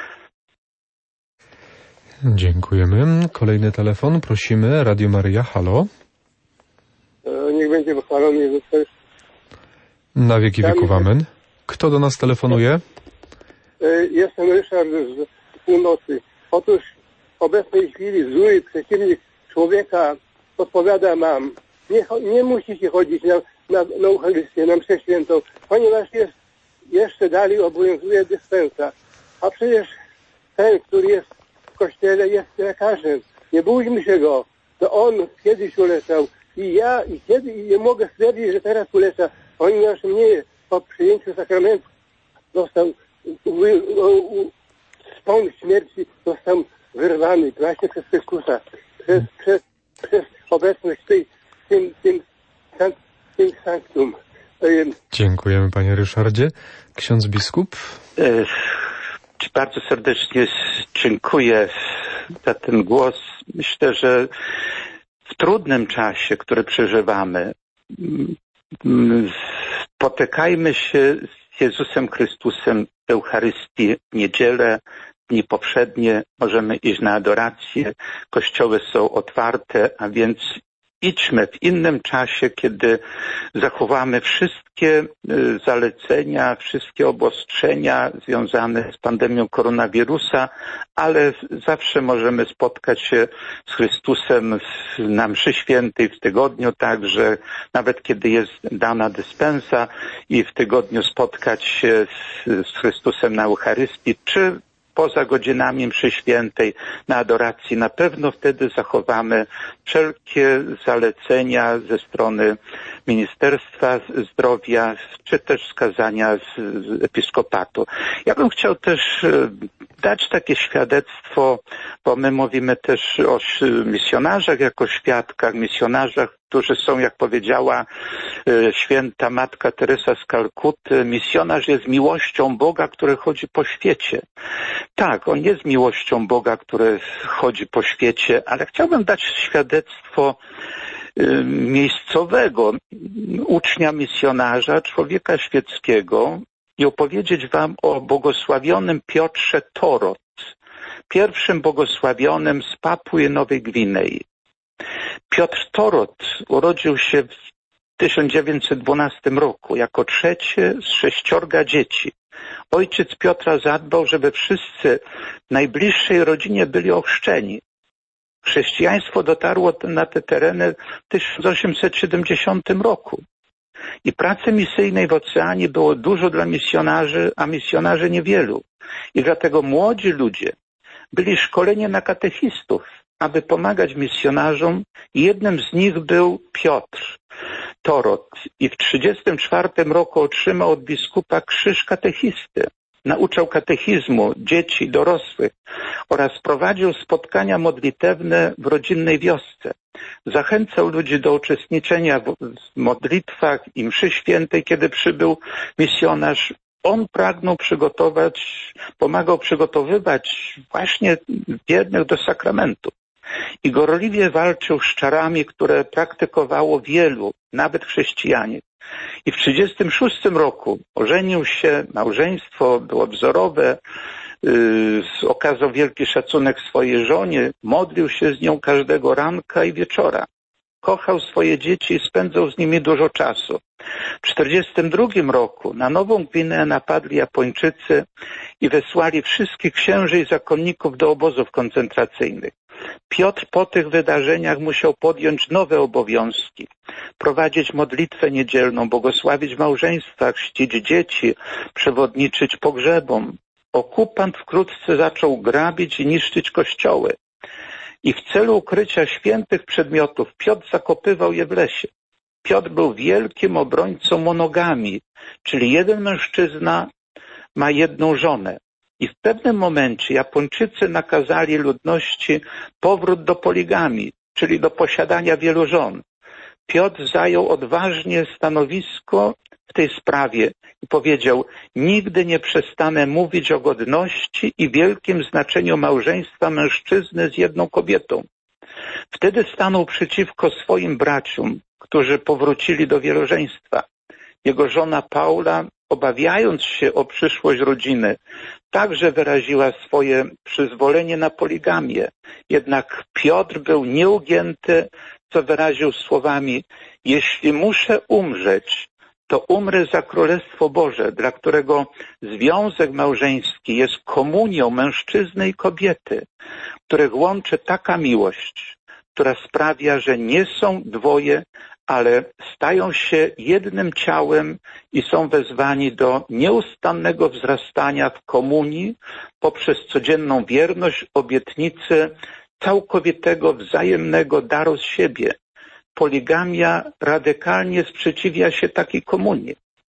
Dziękujemy. Kolejny telefon. Prosimy. Radio Maryja. Halo. Niech będzie pochwalony Jezus Chrystus. Na wieki wieków amen. Kto do nas telefonuje? Jestem Ryszard z północy. Otóż w obecnej chwili zły przeciwnik człowieka odpowiada nam. Nie, nie musicie chodzić na, na, na Eucharystię, na mszę świętą, ponieważ jest, jeszcze dalej obowiązuje dyspensa. A przecież ten, który jest w kościele, jest lekarzem. Nie bójmy się go. To on kiedyś uleczał. I ja, i kiedy, i nie mogę stwierdzić, że teraz ulecza, ponieważ mnie po przyjęciu sakramentu został wy, u, z pon śmierci został wyrwany właśnie przez Chrystusa, przez, przez, przez obecność tej, tym, tym, tym, tym sanktum. Dziękujemy, panie Ryszardzie. Ksiądz biskup? E, bardzo serdecznie dziękuję za ten głos. Myślę, że w trudnym czasie, który przeżywamy, spotykajmy się z Jezusem Chrystusem w Eucharystii w niedzielę, dni poprzednie, możemy iść na adorację, kościoły są otwarte, a więc idźmy w innym czasie, kiedy zachowamy wszystkie zalecenia, wszystkie obostrzenia związane z pandemią koronawirusa, ale zawsze możemy spotkać się z Chrystusem na mszy świętej w tygodniu, także nawet kiedy jest dana dyspensa i w tygodniu spotkać się z, z Chrystusem na Eucharystii, czy poza godzinami mszy świętej na adoracji. Na pewno wtedy zachowamy wszelkie zalecenia ze strony Ministerstwa Zdrowia, czy też wskazania z, z episkopatu. Ja bym chciał też dać takie świadectwo, bo my mówimy też o misjonarzach jako świadkach, misjonarzach, którzy są, jak powiedziała święta Matka Teresa z Kalkuty, misjonarz jest miłością Boga, który chodzi po świecie. Tak, on jest miłością Boga, który chodzi po świecie, ale chciałbym dać świadectwo miejscowego ucznia misjonarza, człowieka świeckiego i opowiedzieć wam o błogosławionym Piotrze Torot, pierwszym błogosławionym z Papui Nowej Gwinei. Piotr Torot urodził się w tysiąc dziewięćset dwunastym roku jako trzecie z sześciorga dzieci. Ojciec Piotra zadbał, żeby wszyscy w najbliższej rodzinie byli ochrzczeni. Chrześcijaństwo dotarło na te tereny w tysiąc osiemset siedemdziesiątym roku. I pracy misyjnej w oceanie było dużo dla misjonarzy, a misjonarzy niewielu. I dlatego młodzi ludzie byli szkoleni na katechistów, aby pomagać misjonarzom. Jednym z nich był Piotr Torot i w trzydziestym czwartym roku otrzymał od biskupa krzyż katechisty. Nauczał katechizmu dzieci, dorosłych oraz prowadził spotkania modlitewne w rodzinnej wiosce. Zachęcał ludzi do uczestniczenia w modlitwach i mszy świętej, kiedy przybył misjonarz. On pragnął przygotować, pomagał przygotowywać właśnie wiernych do sakramentu. I gorliwie walczył z czarami, które praktykowało wielu, nawet chrześcijanie. I w trzydziestym szóstym roku ożenił się, małżeństwo było wzorowe, yy, okazał wielki szacunek swojej żonie, modlił się z nią każdego ranka i wieczora. Kochał swoje dzieci i spędzał z nimi dużo czasu. W czterdziestym drugim roku na Nową Gwineę napadli Japończycy i wysłali wszystkich księży i zakonników do obozów koncentracyjnych. Piotr po tych wydarzeniach musiał podjąć nowe obowiązki. Prowadzić modlitwę niedzielną, błogosławić małżeństwa, chrzcić dzieci, przewodniczyć pogrzebom. Okupant wkrótce zaczął grabić i niszczyć kościoły. I w celu ukrycia świętych przedmiotów Piotr zakopywał je w lesie. Piotr był wielkim obrońcą monogami, czyli jeden mężczyzna ma jedną żonę. I w pewnym momencie Japończycy nakazali ludności powrót do poligamii, czyli do posiadania wielu żon. Piotr zajął odważnie stanowisko w tej sprawie i powiedział: nigdy nie przestanę mówić o godności i wielkim znaczeniu małżeństwa mężczyzny z jedną kobietą. Wtedy stanął przeciwko swoim braciom, którzy powrócili do wielożeństwa. Jego żona Paula, obawiając się o przyszłość rodziny, także wyraziła swoje przyzwolenie na poligamię. Jednak Piotr był nieugięty, co wyraził słowami: jeśli muszę umrzeć, to umrę za Królestwo Boże, dla którego związek małżeński jest komunią mężczyzny i kobiety, których łączy taka miłość, która sprawia, że nie są dwoje, ale stają się jednym ciałem i są wezwani do nieustannego wzrastania w komunii poprzez codzienną wierność obietnicy całkowitego, wzajemnego daru z siebie. Poligamia radykalnie sprzeciwia się takiej komunii.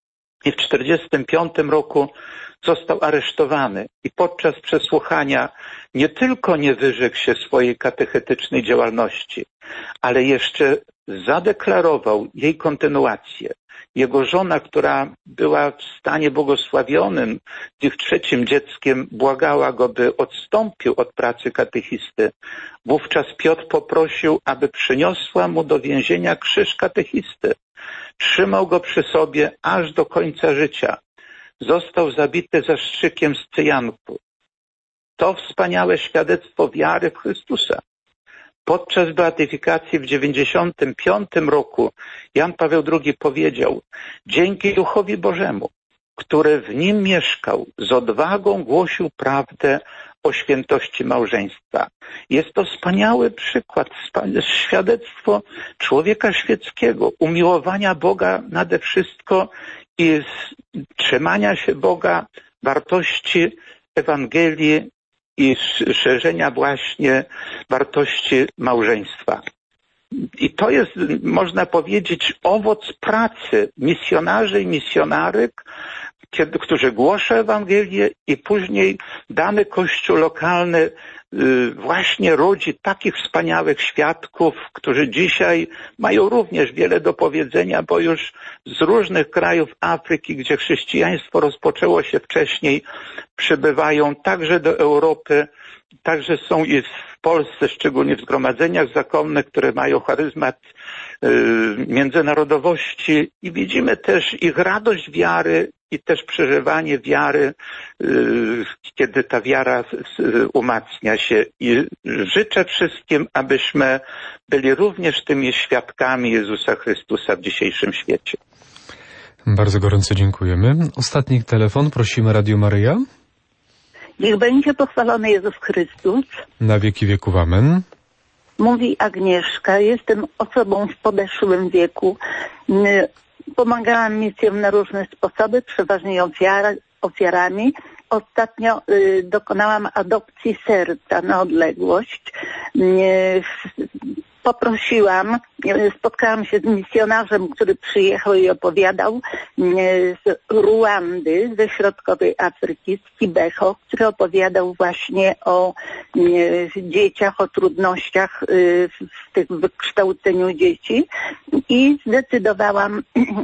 i w czterdziestym piątym roku został aresztowany i podczas przesłuchania nie tylko nie wyrzekł się swojej katechetycznej działalności, ale jeszcze zadeklarował jej kontynuację. Jego żona, która była w stanie błogosławionym z ich trzecim dzieckiem, błagała go, by odstąpił od pracy katechisty. Wówczas Piotr poprosił, aby przyniosła mu do więzienia krzyż katechisty. Trzymał go przy sobie aż do końca życia. Został zabity zastrzykiem z cyjanku. To wspaniałe świadectwo wiary w Chrystusa. Podczas beatyfikacji w dziewięćdziesiątym piątym roku Jan Paweł drugi powiedział: dzięki Duchowi Bożemu, który w nim mieszkał, z odwagą głosił prawdę o świętości małżeństwa. Jest to wspaniały przykład, świadectwo człowieka świeckiego, umiłowania Boga nade wszystko i trzymania się Boga, wartości Ewangelii i szerzenia właśnie wartości małżeństwa. I to jest, można powiedzieć, owoc pracy misjonarzy i misjonarek, kiedy, którzy głoszą Ewangelię, i później dany kościół lokalny właśnie rodzi takich wspaniałych świadków, którzy dzisiaj mają również wiele do powiedzenia, bo już z różnych krajów Afryki, gdzie chrześcijaństwo rozpoczęło się wcześniej, przybywają także do Europy, także są i w Polsce, szczególnie w zgromadzeniach zakonnych, które mają charyzmat y, międzynarodowości, i widzimy też ich radość wiary i też przeżywanie wiary, y, kiedy ta wiara y, umacnia się. I życzę wszystkim, abyśmy byli również tymi świadkami Jezusa Chrystusa w dzisiejszym świecie. Bardzo gorąco dziękujemy. Ostatni telefon, prosimy, Radio Maryja. Niech będzie pochwalony Jezus Chrystus. Na wieki wieków, amen. Mówi Agnieszka, jestem osobą w podeszłym wieku. Pomagałam misjom na różne sposoby, przeważnie ofiar, ofiarami. Ostatnio y, dokonałam adopcji serca na odległość. Y, Poprosiłam, spotkałam się z misjonarzem, który przyjechał i opowiadał z Ruandy, ze środkowej Afryki, z Kibeho, który opowiadał właśnie o dzieciach, o trudnościach w tym wykształceniu dzieci, i zdecydowałam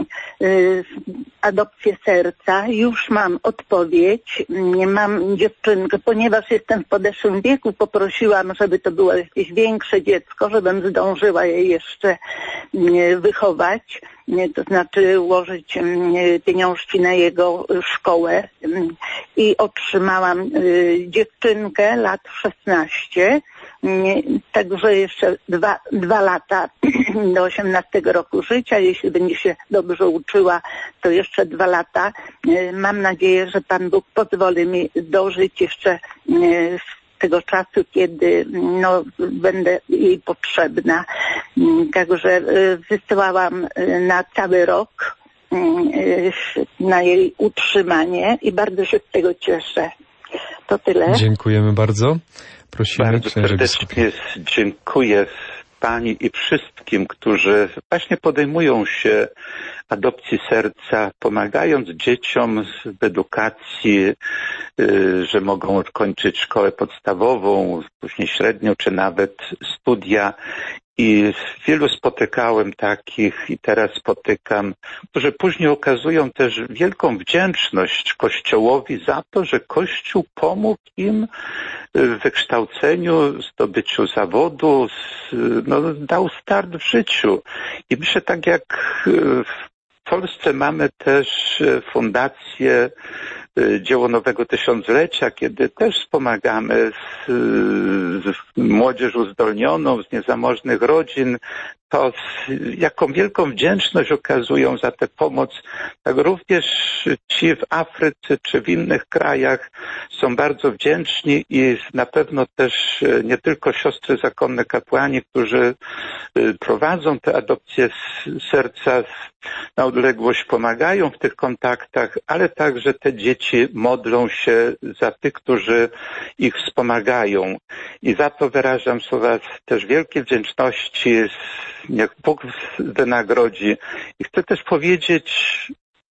adopcję serca. Już mam odpowiedź, mam dziewczynkę, ponieważ jestem w podeszłym wieku, poprosiłam, żeby to było jakieś większe dziecko, żebym zdążyła je jeszcze wychować, to znaczy ułożyć pieniążki na jego szkołę, i otrzymałam dziewczynkę lat szesnaście, także jeszcze dwa, dwa lata do osiemnastego roku życia. Jeśli będzie się dobrze uczyła, to jeszcze dwa lata. Mam nadzieję, że Pan Bóg pozwoli mi dożyć jeszcze tego czasu, kiedy no, będę jej potrzebna. Także wysłałam na cały rok na jej utrzymanie i bardzo się z tego cieszę. To tyle. Dziękujemy bardzo. Prosimy, bardzo serdecznie dziękuję Pani i wszystkim, którzy właśnie podejmują się adopcji serca, pomagając dzieciom w edukacji, że mogą kończyć szkołę podstawową, później średnią, czy nawet studia. I wielu spotykałem takich i teraz spotykam, którzy później okazują też wielką wdzięczność Kościołowi za to, że Kościół pomógł im w wykształceniu, zdobyciu zawodu, no, dał start w życiu. I myślę, tak jak w Polsce mamy też fundację Dzieło Nowego Tysiąclecia, kiedy też wspomagamy z, z młodzież uzdolnioną, z niezamożnych rodzin, to jaką wielką wdzięczność okazują za tę pomoc. Tak również ci w Afryce czy w innych krajach są bardzo wdzięczni i na pewno też nie tylko siostry zakonne, kapłani, którzy prowadzą te adopcje serca na odległość, pomagają w tych kontaktach, ale także te dzieci modlą się za tych, którzy ich wspomagają. I za to wyrażam słowa też wielkiej wdzięczności. Niech Bóg wynagrodzi. I chcę też powiedzieć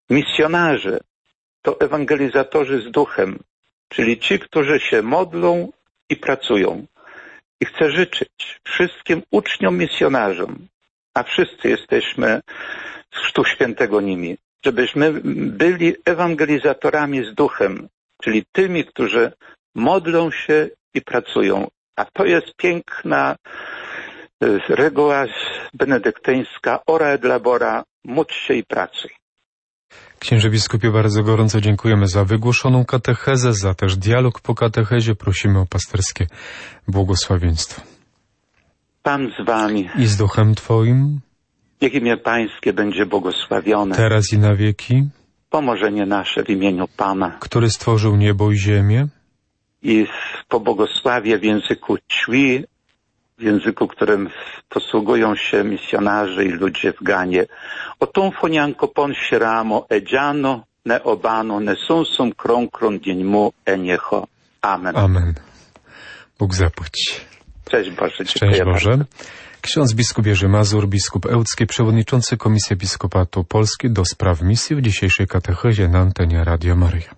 Misjonarze to ewangelizatorzy z duchem, czyli ci, którzy się modlą i pracują. I chcę życzyć wszystkim uczniom misjonarzom, a wszyscy jesteśmy z Chrztu Świętego nimi, żebyśmy byli ewangelizatorami z duchem, czyli tymi, którzy modlą się i pracują. A to jest piękna reguła benedyktyńska, ora et labora, módl się i pracuj. Księże biskupie, bardzo gorąco dziękujemy za wygłoszoną katechezę, za też dialog po katechezie. Prosimy o pasterskie błogosławieństwo. Pan z wami. I z duchem Twoim. Niech imię Pańskie będzie błogosławione. Teraz i na wieki. Pomożenie nasze w imieniu Pana. Który stworzył niebo i ziemię. I po błogosławie w języku ćwi, w języku, którym posługują się misjonarze i ludzie w Ganie. O tum fonianko pon shiramo e dziano, ne obano, ne sunsum kronkron dzień mu e niecho. Amen. Amen. Bóg zapłać. Cześć Boże. Szczęść Boże. Bardzo. Ksiądz biskup Jerzy Mazur, biskup ełcki, przewodniczący Komisji Episkopatu Polski do spraw misji w dzisiejszej katechezie na antenie Radia Maryja.